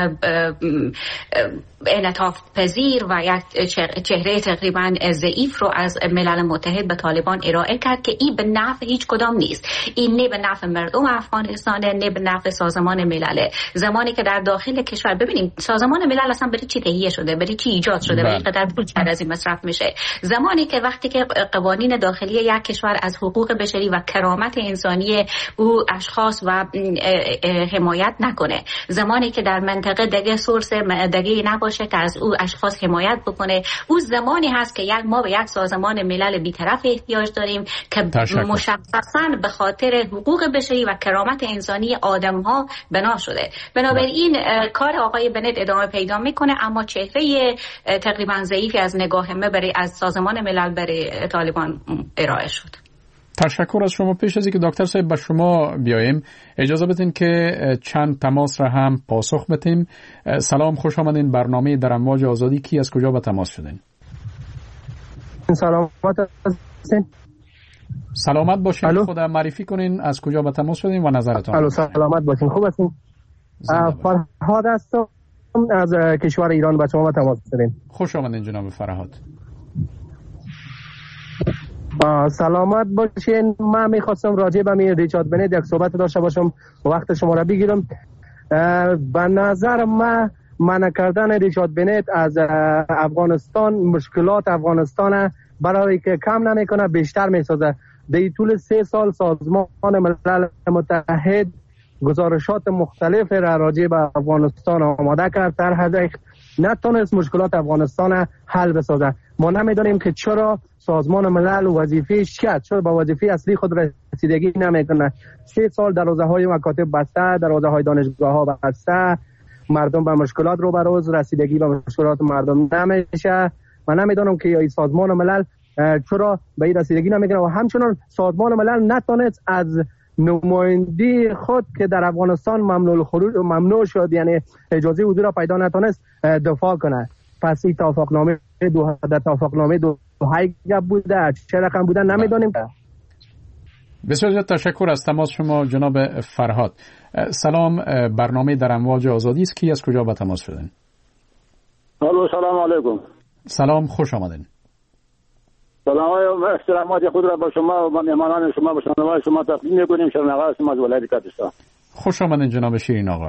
Speaker 7: انعطاف پذیر و یک چهره تقریبا ضعیف رو از ملل متحد به طالبان ارائه کرد که این به نفع هیچ کدام نیست. این نه به نفع مردم افغانستان، نه به نفع سازمان ملل. زمانی که در داخل کشور ببینیم سازمان ملل اصلا برای چی تهیه شده، برای چی ایجاد شده، برای قدر پول از این مصرف میشه. زمانی که وقتی که قوانین داخلی یک کشور از حقوق بشری و کرامت انسانی او اشخاص و حمایت نکنه، زمانی که در منطقه دیگه سورس دیگه نباشه که از او اشخاص حمایت بکنه، او زمانی هست که یک ما به یک سازمان ملل بی‌طرف احتیاج داریم که مشخصاً به خاطر حقوق بشری و کرامت انسانی آدم‌ها بنا شده. بنابراین کار آقای بنت ادامه پیدا میکنه، اما چهره تقریبا ضعیفی از نگاه ما برای از سازمان ملل برای طالبان ارائه شد.
Speaker 5: تشکر از شما. پیش از اینکه دکتر صاحب به شما بیاییم، اجازه بدین که چند تماس را هم پاسخ بدیم. سلام، خوش آمدین. برنامه در امواج آزادی. کی از کجا به تماس شدین؟
Speaker 9: سلامت هستین.
Speaker 5: سلامت باشین. خود معرفی کنین از کجا به تماس شدین و نظرتون.
Speaker 9: الو، سلامت باشین. خوب هستین؟ فرهاد هستم از کشور ایران، به شما به تماس شدین.
Speaker 5: خوش آمدین جناب فرهاد.
Speaker 9: سلامت باشین. من میخواستم راجع به می ریچارد بنت یک صحبت داشته باشم، وقت شما را بگیرم. به نظر من منع کردن ریچارد بنت از افغانستان مشکلات افغانستان برای که کم نمیکنه بیشتر میسازه. در طول سه سال سازمان ملل متحد گزارشات مختلف را راجع به افغانستان آماده کرد، در حد نتونست مشکلات افغانستان حل بسازه. ما نمیدونیم که چرا سازمان ملل وظیفه شد، چرا با وظیفه اصلی خود رسیدگی نمیکنه. سه سال دروازه های مکاتب بسته، دروازه های دانشگاه ها بسته، مردم به مشکلات رو بروز رسیدگی به مشکلات مردم نمیشه. من نمیدونم که این سازمان ملل چرا به این رسیدگی نمیکنه و همچنان سازمان ملل نتونست از نمایندی خود که در افغانستان ممنوع خروج ممنوع شد، یعنی اجازه حضور را پیدا نتونست، دفاع کنه. پس این توافقنامه دو در توافقنامه دو های گپ بوده، چه رقم بوده نمیدونیم.
Speaker 5: بسیار تشکر از تماس شما جناب فرهاد. سلام، برنامه در امواج آزادی است. کی از کجا به تماس شدین؟
Speaker 10: الو، سلام علیکم.
Speaker 5: سلام، خوش آمدین.
Speaker 10: سلام و احترامات خود را با شما و مهمانان شما و شنوندگان شما تقدیم می‌کنیم. شیرین آقا هستم از ولایت کردستان.
Speaker 5: خوش آمدین جناب شیرین آقا.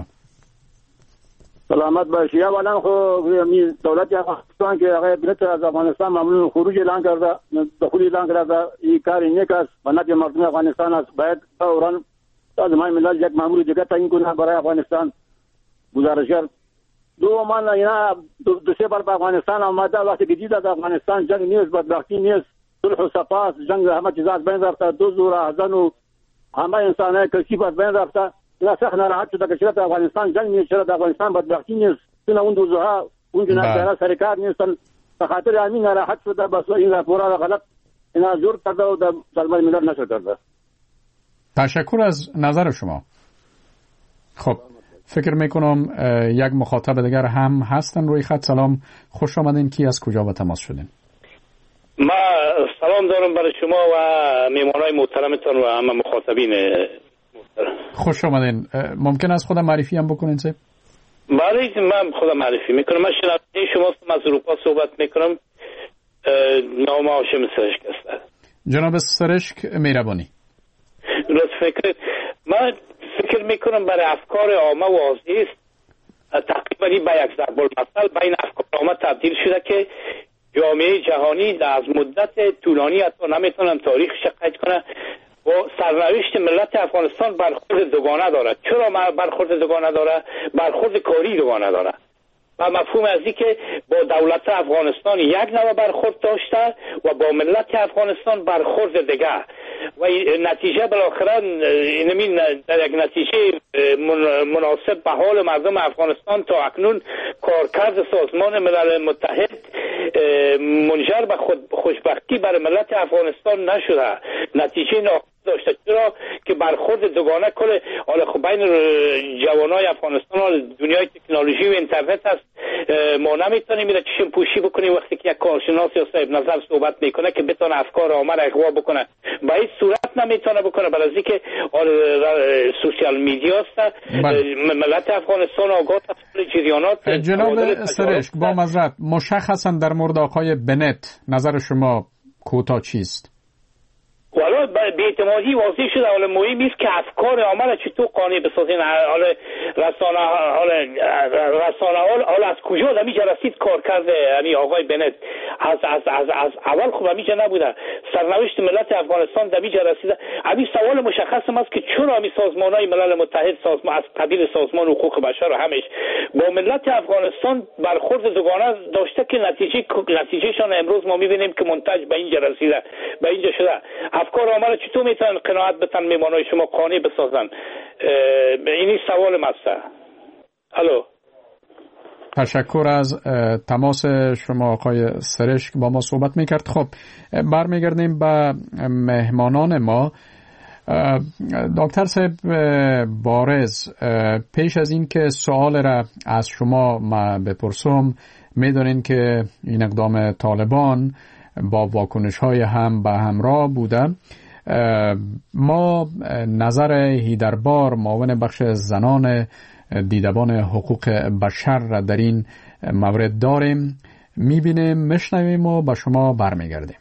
Speaker 10: سلامت باشی. اولا خو دولت افغانستان که آقای بنت از افغانستان ممنوع خروج اعلان کرده، دخول اعلان کرده، این کار نیک است و نفع مردم افغانستان است. باید فوراً سازمان ملل یک مأمور دیگر تعیین کنه برای افغانستان. گزارشگر دو من اینا دو, دو سه بار به افغانستان آمده، وقتی که دید از افغانستان جنگ نیست، بدبختی نیست، صلح و صفا است، جنگ همه چیز از بین رفته، دو زور احزان و همه انسانای کثیف از بین رفته. اینا سخت ناراحت شده که چرا در افغانستان جنگ نیست، چرا در افغانستان بدبختی نیست، چون اون دو زوها اون جنایتکارا سرکار نیستن. به خاطر همین ناراحت شده، بس این راپورا غلط اینا جور کرده و در سازمان ملل نشر کرده.
Speaker 5: تشکر از نظر شما. خب فکر میکنم یک مخاطب دیگر هم هستن روی خط. سلام، خوش آمدین. کی از کجا به تماس شدین؟
Speaker 11: ما سلام دارم برای شما و میهمانای محترمتان و همه مخاطبین محترم.
Speaker 5: خوش آمدین. ممکن است خودم معرفی هم بکنین صاحب؟
Speaker 11: بله، من خودم معرفی میکنم. من شنونده شماستم، از اروپا صحبت میکنم. نام هاشم سرشک است.
Speaker 5: جناب سرشک مهربانی.
Speaker 11: درست فکر من فکر میکنم برای افکار عامه واضح است تقریبا به یک ضرب المثل بین افکار عامه تبدیل شده که جامعه جهانی از مدت طولانی حتی نمیتونن تاریخش قید کنه و سرنوشت ملت افغانستان برخورد دوگانه داره. چرا برخورد دوگانه داره؟ برخورد کاری دوگانه داره و مفهوم از این که با دولت افغانستان یک نوع برخورد داشته و با ملت افغانستان برخورد دیگه و نتیجه بالاخره نمی در یک نتیجه مناسب به حال مردم افغانستان تا اکنون کارکرد سازمان ملل متحد منجر به خود خوشبختی برای ملت افغانستان نشده، نتیجه ناخوش داشته. چرا که برخورد دوگانه کل حالا خب بین جوانای افغانستان و دنیای تکنولوژی و اینترنت هست. ما نمیتونیم میره چشم پوشی بکنیم وقتی که یک کارشناس یا صاحب نظر صحبت میکنه که بتونه افکار عامه را اغوا بکنه، به هیچ صورت نمیتونه بکنه. برای از اینکه سوشال میدیا است ملت افغانستان آگاه از جریانات.
Speaker 5: جناب سرشک با معذرت مشخصا در مورد آقای بنت نظر شما کوتاه چیست؟
Speaker 11: حالا بی‌اعتمادی واضح شده. حالا مهم است که افکار عامه را چطور قانع بسازین. حالا رسانه حالا رسانه حالا از کجا دمیجا رسید کار کرده یعنی آقای بنت از از از از اول خب همیجا نبوده. سرنوشت ملت افغانستان دمیجا رسیده. همین سوال مشخص است که چرا می سازمان‌های ملل متحد سازمان از قبیل سازمان حقوق بشر و همش با ملت افغانستان برخورد دوگانه داشته که نتیجه نتیجهشان امروز ما می‌بینیم که منتج به اینجا رسیده، به اینجا شده. افکار عامه را چطور میتونن قناعت بتن میمانای شما قانع بسازن؟ اینی سوال ماست. الو
Speaker 5: تشکر از تماس شما آقای سرشک با ما صحبت میکرد. خب برمیگردیم به مهمانان ما. دکتر صاحب بارز، پیش از این که سوال را از شما ما بپرسم، میدونین که این اقدام طالبان با واکنش های هم به همراه بوده. ما نظر هیدربار معاون بخش زنان دیدبان حقوق بشر را در این مورد داریم، میبینیم، میشنویم و به شما برمیگردیم.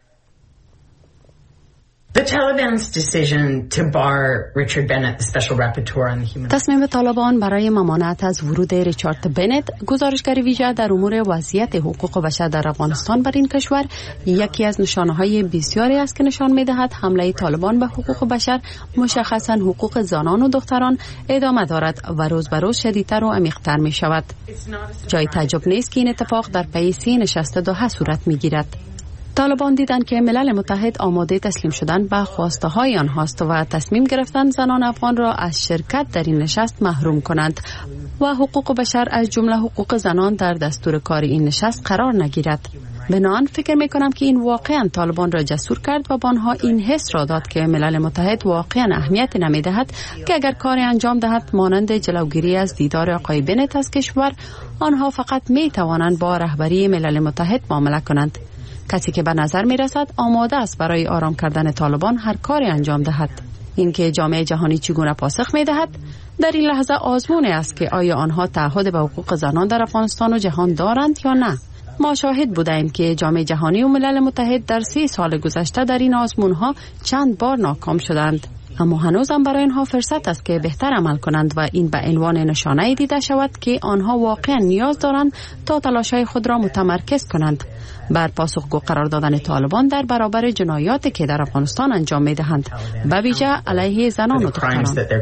Speaker 12: تصمیم طالبان برای ممانعت از ورود ریچارد بنت، گزارشگر ویژه در امور وضعیت حقوق بشر در افغانستان بر این کشور، یکی از نشانه‌های بسیاری است که نشان می‌دهد حمله طالبان به حقوق بشر، مشخصاً حقوق زنان و دختران، ادامه دارد و روز به روز شدیدتر و عمیق‌تر می‌شود. جای تعجب نیست که این اتفاق در پی سی نشست دوحه صورت می‌گیرد. طالبان دیدند که ملل متحد آماده تسلیم شدن به خواسته های آنهاست و تصمیم گرفتن زنان افغان را از شرکت در این نشست محروم کنند و حقوق بشر از جمله حقوق زنان در دستور کار این نشست قرار نگیرد. بنابراین فکر می کنم که این واقعا طالبان را جسور کرد و با آنها این حس را داد که ملل متحد واقعا اهمیت نمی دهد که اگر کاری انجام دهد مانند جلوگیری از دیدار آقای بنت از کشور، آنها فقط می توانند با رهبری ملل متحد معامله کنند. کسی که به نظر می رسد آماده است برای آرام کردن طالبان هر کاری انجام دهد. اینکه جامعه جهانی چگونه پاسخ می دهد در این لحظه آزمون است که آیا آنها تعهد به حقوق زنان در افغانستان و جهان دارند یا نه. ما شاهد بودیم که جامعه جهانی و ملل متحد در سی سال گذشته در این آزمون ها چند بار ناکام شدند، اما هنوزم برای آنها فرصت است که بهتر عمل کنند و این به عنوان نشانه دیده شود که آنها واقعا نیاز دارند تا تلاش‌های خود را متمرکز کنند بر پاسخگو قرار دادن طالبان در برابر جنایاتی که در افغانستان انجام می‌دهند، به ویژه علیه زنان و دختران.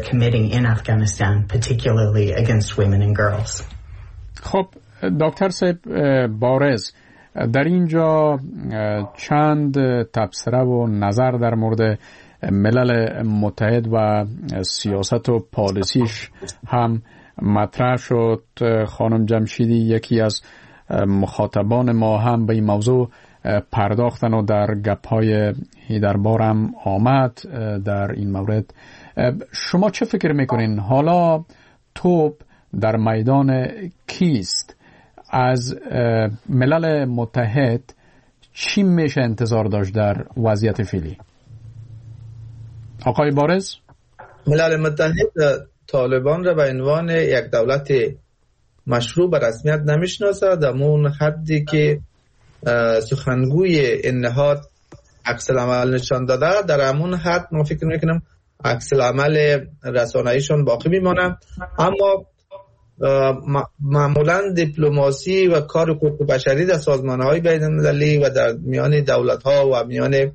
Speaker 5: خب دکتر صاحب بارز، در اینجا چند تبصره و نظر در مورد ملل متحد و سیاست و پالیسیش هم مطرح شد. خانم جمشیدی یکی از مخاطبان ما هم به این موضوع پرداختن و در گپ‌های هیدربار هم آمد در این مورد. شما چه فکر میکنین؟ حالا توپ در میدان کیست؟ از ملل متحد چی میشه انتظار داشت در وضعیت فعلی؟ آقای بارز؟
Speaker 6: ملل متحد طالبان را به عنوان یک دولت مشروع به رسمیت نمیشناسه، در اون حدی که سخنگوی این نهاد عکس العمل نشان داده، در همون حد ما فکر میکنم عکس العمل رسانه‌ایشون باقی میمانه. اما معمولا دیپلماسی و کار حقوق بشری در سازمان‌های بین‌المللی و در میان دولت‌ها و میان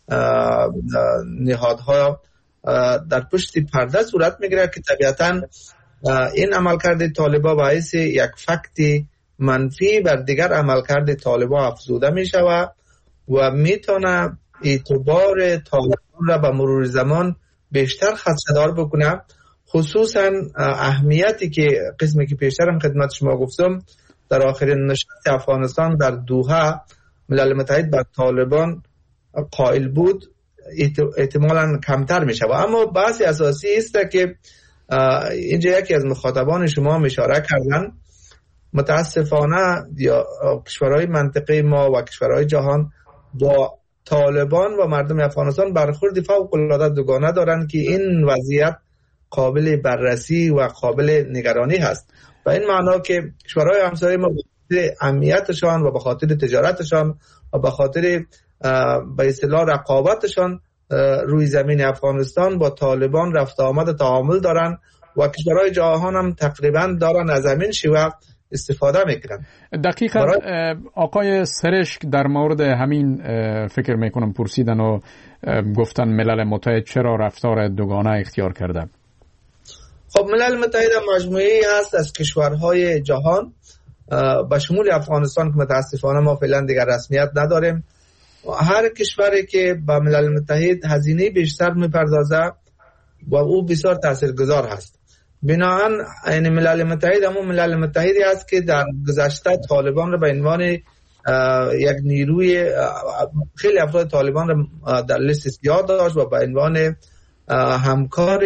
Speaker 6: نهادها در پشت پرده صورت میگیره که طبیعتاً این عملکرد طالبان باعث یک فکت منفی بر دیگر عملکرد طالبان افزوده میشود و میتونه اعتبار طالبان را به مرور زمان بیشتر خدشه‌دار بکنه، خصوصا اهمیتی که قسمی که پیشترم خدمت شما گفتم در آخرین نشست افغانستان در دوحه ملل متحد بر طالبان قائل بود احتمالاً کمتر می شود. اما بحث اساسی است که اینجا یکی از مخاطبان شما اشاره کردن، متاسفانه یا کشورهای منطقه ما و کشورهای جهان با طالبان و مردم افغانستان برخورد فوق العاده دوگانه دارند که این وضعیت قابل بررسی و قابل نگرانی هست. و این معنا که کشورهای همسایه ما به خاطر امنیتشان و به خاطر تجارتشان و به خاطر به اصطلاح رقابتشان روی زمین افغانستان با طالبان رفت آمد تعامل دارن و کشورهای جهان هم تقریبا دارن از همین شیوه استفاده میکنن.
Speaker 5: دقیقا برای... آقای سرشک در مورد همین فکر میکنم پرسیدن و گفتن ملل متحد چرا رفتار دوگانه اختیار کرده.
Speaker 6: خب ملل متحد مجموعه‌ای هست از کشورهای جهان به شمول افغانستان که متاسفانه ما فعلا دیگر رسمیت نداریم. هر کشوری که با ملل متحد هزینه بیشتر میپردازه و او بسیار تاثیرگذار هست. بنابراین این ملل متحد همون ملل متحدی است که در گذشته طالبان را به عنوان یک نیروی، خیلی افراد طالبان را در لیست سیاه داشت و به عنوان همکار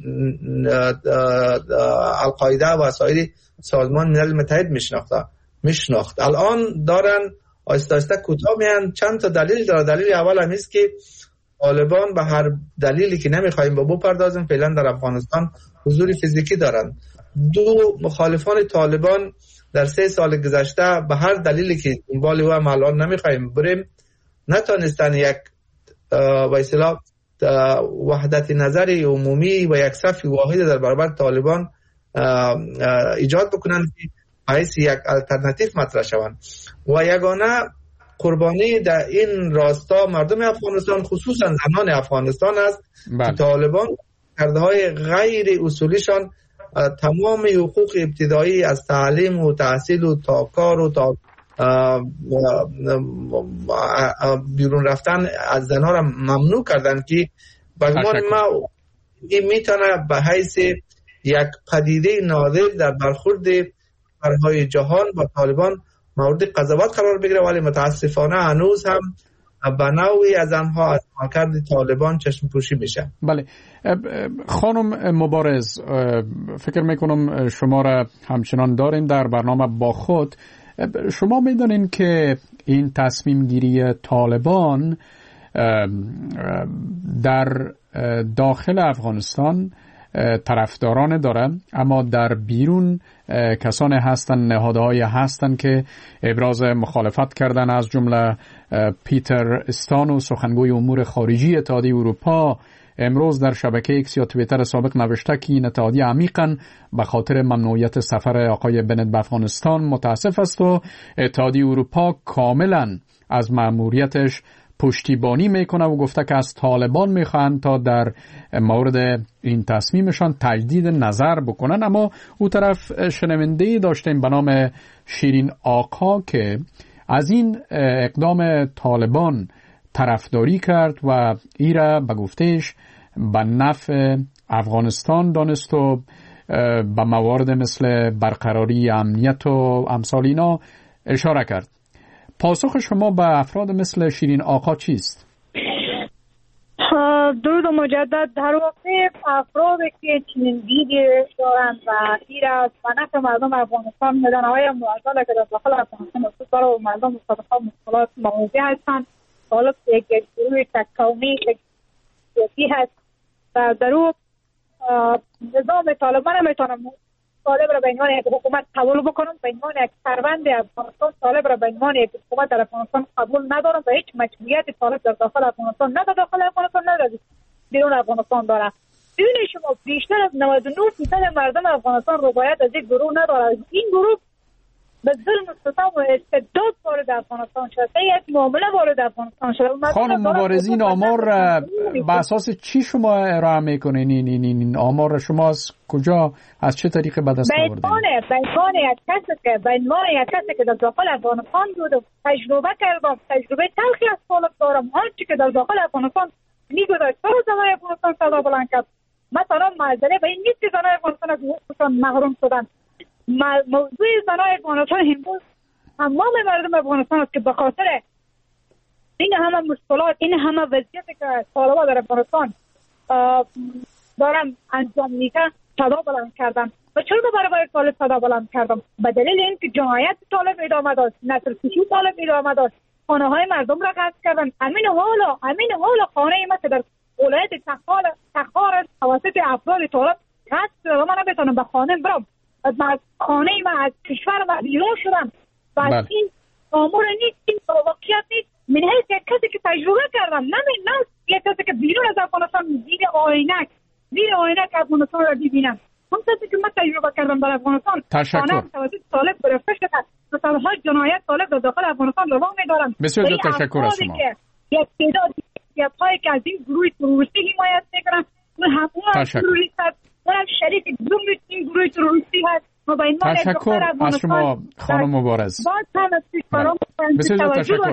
Speaker 6: القاعده و سایر سازمان ملل متحد میشناخت میشناخت الان دارن آهسته آهسته کوتاه میان. چند تا دلیل داره. دلیل اول هم است که طالبان به هر دلیلی که نمیخوایم به بپردازیم فعلا در افغانستان حضور فیزیکی دارن. دو، مخالفان طالبان در سه سال گذشته به هر دلیلی که دنبال او هم الان نمیخوایم بریم نتونستن یک به اصطلاح وحدت نظر عمومی و یک صف واحد در برابر طالبان ایجاد بکنن که باعث یک الटरनेटिव مطرح شوند و یگانه قربانی در این راستا مردم افغانستان خصوصا زنان افغانستان است که طالبان کردهای غیر اصولیشان تمام حقوق ابتدایی از تعلیم و تحصیل و تا کار و تا بیرون رفتن از زنها را ممنوع کردن که بگمان ما این میتونه به حیث یک پدیده نادر در برخورد کشورهای جهان با طالبان مورد قضاوت قرار بگیره، ولی متاسفانه هنوز هم به نوعی از آنها از عملکرد طالبان چشم پوشی میشه.
Speaker 5: بله خانم مبارز، فکر میکنم شما را همچنان داریم در برنامه با خود. شما میدونین که این تصمیم گیری طالبان در داخل افغانستان طرفداران دارن، اما در بیرون کسانی هستن، نهادهای هستن که ابراز مخالفت کردن، از جمله پیتر استانو سخنگوی امور خارجی اتحادیه اروپا امروز در شبکه ایکس یا توییتر سابق نوشته که این اتحادیه عمیقاً به خاطر ممنوعیت سفر آقای بنت به افغانستان متاسف است و اتحادیه اروپا کاملاً از مأموریتش پشتیبانی میکنه و گفته که از طالبان میخواهند تا در مورد این تصمیمشان تجدید نظر بکنن. اما او طرف شنونده‌ای داشتیم به نام شیرین آقا که از این اقدام طالبان طرفداری کرد و ای را به گفتهش به نفع افغانستان دانست و به موارد مثل برقراری امنیت و امثال اینا اشاره کرد. پاسخ شما به افراد مثل شیرین آقا چیست؟
Speaker 8: درود مجدد. در واقع افرادی که چنین دیدی دارند و این را به نفع مردم افغانستان میدانهای معضله که در داخل افغانستان وجود داره و مردم مصادفه مشکلات مواجه هستند، حالا یک گروه تک‌قومی سیاسی هست و در او نظام طالبان میتونه طالب را به عنوان یک حکومت قبول بکنم، به عنوان یک سروند افغانستان طالب را به عنوان یک حکومت در افغانستان قبول ندارم و هیچ مشروعیت طالب در داخل افغانستان نه در داخل افغانستان نه در بیرون افغانستان داره. ببینید شما بیشتر از نود و نه درصد مردم افغانستان رضایت از یک گروه نداره. این گروه به ظلم و ستم و استبداد وارد افغانستان شده، یک معامله وارد افغانستان شده.
Speaker 5: خانم مبارزین، آمار به اساس چی شما ارائه میکنین؟ این این این آمار شما از کجا، از چه طریق به دست آوردین؟
Speaker 8: به عنوان یک کسی که به عنوان یک کسی که در داخل افغانستان بود و تجربه کردم، تجربه تلخی از طالب دارم، هرچی که در داخل افغانستان میگذشت سر زنای افغانستان صدا بلند کرد. مثلا معذره به این نیست که زنای افغانستان از حقوقشان محروم شدن. موضوع زنای افغانستان امروز تمام مردم افغانستان است که به خاطر این همه مشکلات، این همه وضعیتی که طالبان در افغانستان دارم انجام میده صدا بلند کردن. و چرا برای طالب صدا بلند کردم؟ به دلیل اینکه جنایت طالب ادامه داشت، نسل کشی طالب ادامه داشت، خانه های مردم را غصب کردن. امین حالا امین حالا خانه ما که در ولایت تخار تخار توسط افراد طالب غصب شده و من نمیتونم به خانه برم. از خانه من از کشور من بیرون شدم و از این امور نیست، این واقعیت نیست. من هیچ یک کسی که تجربه کردم، نه نه یک کسی که بیرون از افغانستان زیر آینک زیر آینک افغانستان را ببینم. اون کسی که من تجربه کردم در افغانستان خانه توسط طالب گرفته شده، مثلا جنایت طالب در داخل افغانستان روان می‌دارم.
Speaker 5: بسیار تشکر از شما.
Speaker 8: یک تعداد یک‌هایی که از این گروه تروریستی حمایت می‌کنن، اون همون تروریست شریک گروه این گروه تروریستی هست.
Speaker 5: تشکر از شما خانم مبارز. بسیار تشکر.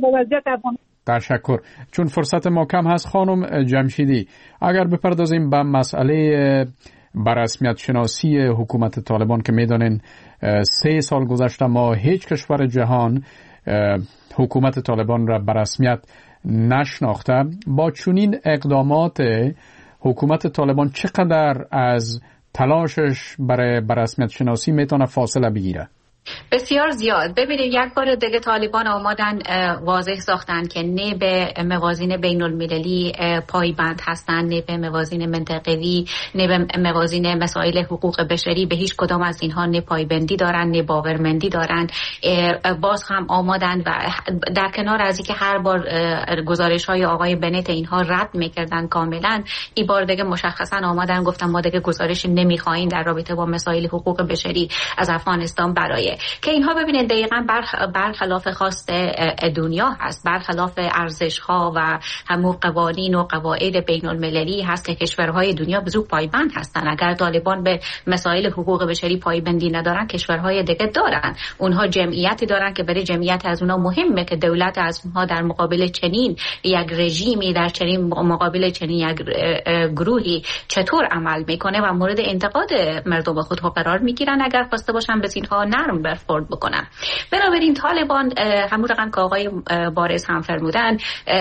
Speaker 5: تشکر. چون فرصت ما کم هست خانم جمشیدی، اگر بپردازیم به مسئله بررسمیت شناسی حکومت طالبان که میدانین سه سال گذشته ما هیچ کشور جهان حکومت طالبان را بررسمیت نشناخته، با چنین اقدامات حکومت طالبان چقدر از تلاشش برای بررسمیت شناسی میتونه فاصله بگیره؟
Speaker 7: بسیار زیاد. ببینید یک بار دیگه طالبان آمدن واضح ساختن که نه به موازین بین المللی پایبند هستند، نه به موازین منطقوی، نه به موازین مسائل حقوق بشری، به هیچ کدام از اینها نه پایبندی دارن نه باورمندی دارن. باز هم آمدن و در کنار از اینکه هر بار گزارش های آقای بنت اینها رد میکردن کاملا، این بار دیگه مشخصا آمدن گفتن ما دیگه گزارش نمیخوایم در رابطه با مسائل حقوق بشری از افغانستان برای که اینها ببینید دقیقاً برخلاف خواست دنیا هست، برخلاف ارزش ها و همون قوانین و قواعد بین المللی هست که کشورهای دنیا بزرگ پایبند هستند. اگر طالبان به مسائل حقوق بشری پایبندی ندارن، کشورهای دیگه دارن، اونها جمعیتی دارن که برای جمعیت از اونها مهمه که دولت از اونها در مقابل چنین یک رژیمی، در چنین مقابل چنین یک گروهی چطور عمل میکنه و مورد انتقاد مردم خود قرار میگیرن اگر خواسته باشن به اینها نرم برخورد بکنن. بنابراین طالبان همون رقم که آقای بارز هم فرمودن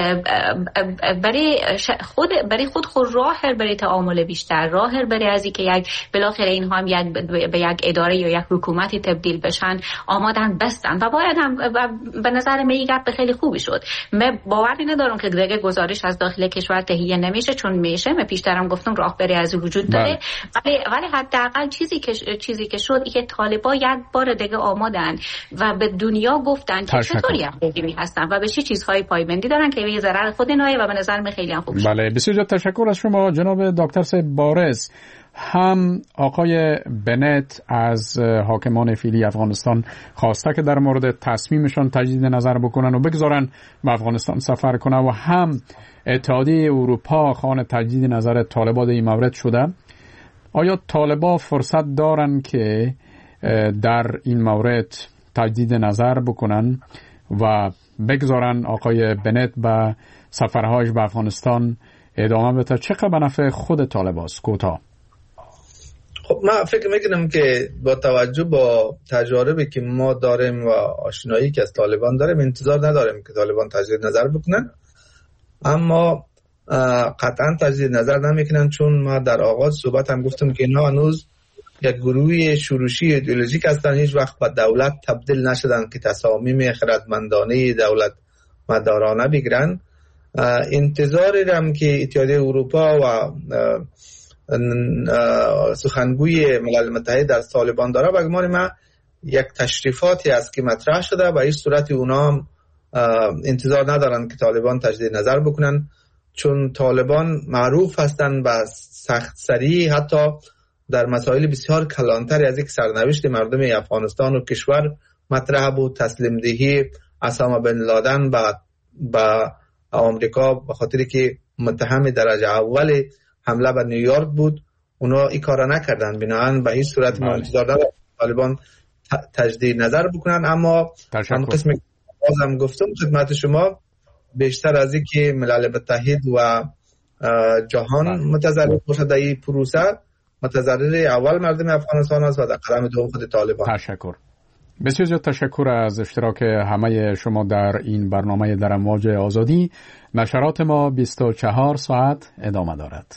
Speaker 7: برای خود برای خود خود راه برای تعامل بیشتر، راه برای از اینکه یک بالاخره اینها هم یک به یک اداره یا یک حکومتی تبدیل بشن آمادن بستن و باید هم به نظر من یک گپ خیلی خوبی شد. من باوری ندارم که دیگه گزارش از داخل کشور تهیه نمیشه، چون میشه. من پیشترم گفتم راه برای از وجود داره، ولی ولی حداقل چیزی که چیزی که شد اینکه طالبان یک بار دیگه آمادن و به دنیا گفتن که چطوری رژیمی هستن و به چه چیزهای پایبندی دارن که به ضرر خود اینها و به نظر من خیلی هم خوب شد.
Speaker 5: بله، بسیار تشکر از شما جناب دکتر صاحب بارز. هم آقای بنت از حاکمان فعلی افغانستان خواسته که در مورد تصمیمشان تجدید نظر بکنن و بگذارن به افغانستان سفر کنن و هم اتحادیه اروپا خواهان تجدید نظر طالبان این مورد شده. آیا طالبان فرصت دارن که در این مورد تجدید نظر بکنن و بگذارن آقای بنت به سفرهایش به افغانستان ادامه بده؟ چقدر به نفع خود طالبان است؟ کوتاه.
Speaker 6: خب من فکر میکنم که با توجه با تجاربی که ما داریم و آشنایی که از طالبان داریم انتظار نداریم که طالبان تجدید نظر بکنن، اما قطعا تجدید نظر نمیکنن، چون ما در آغاز صحبت هم گفتم که اینا هنوز یک گروه شورشی ایدئولوژیک هستن، هیچ وقت به دولت تبدیل نشدن که تصامیم خردمندانه دولت مدارانه بگیرن. انتظاری هم که اتحادیه اروپا و سخنگوی ملل متحد از طالبان داره، به گمان من یک تشریفاتی است که مطرح شده و این صورت اونا انتظار ندارن که طالبان تجدید نظر بکنن، چون طالبان معروف هستند به سخت سری، حتی در مسائل بسیار کلانتری از یک سرنوشت مردم افغانستان و کشور مطرح بود، تسلیم دهی اسامه بن لادن به به آمریکا به خاطری که متهم درجه اول حمله به نیویورک بود، اونا این کارا نکردن. بنابراین به این صورت ما انتظار داریم طالبان تجدید نظر بکنن. اما هم قسم بازم گفتم خدمت شما، بیشتر از این که ملل متحد و جهان متضرر باشد در این پروسه، متضرر اول مردم افغانستان است و در قدم دوم خود طالبان.
Speaker 5: تشکر. بسیار زیاد تشکر از اشتراک همه شما در این برنامه در امواج آزادی. نشرات ما بیست و چهار ساعت ادامه دارد.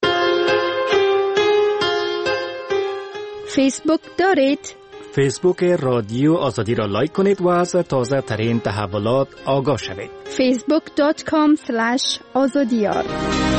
Speaker 4: فیسبوک دارید؟
Speaker 13: فیسبوک رادیو آزادی را لایک کنید و از تازه ترین تحولات آگاه شوید.
Speaker 4: فیسبوک دات کام اسلش آزادیار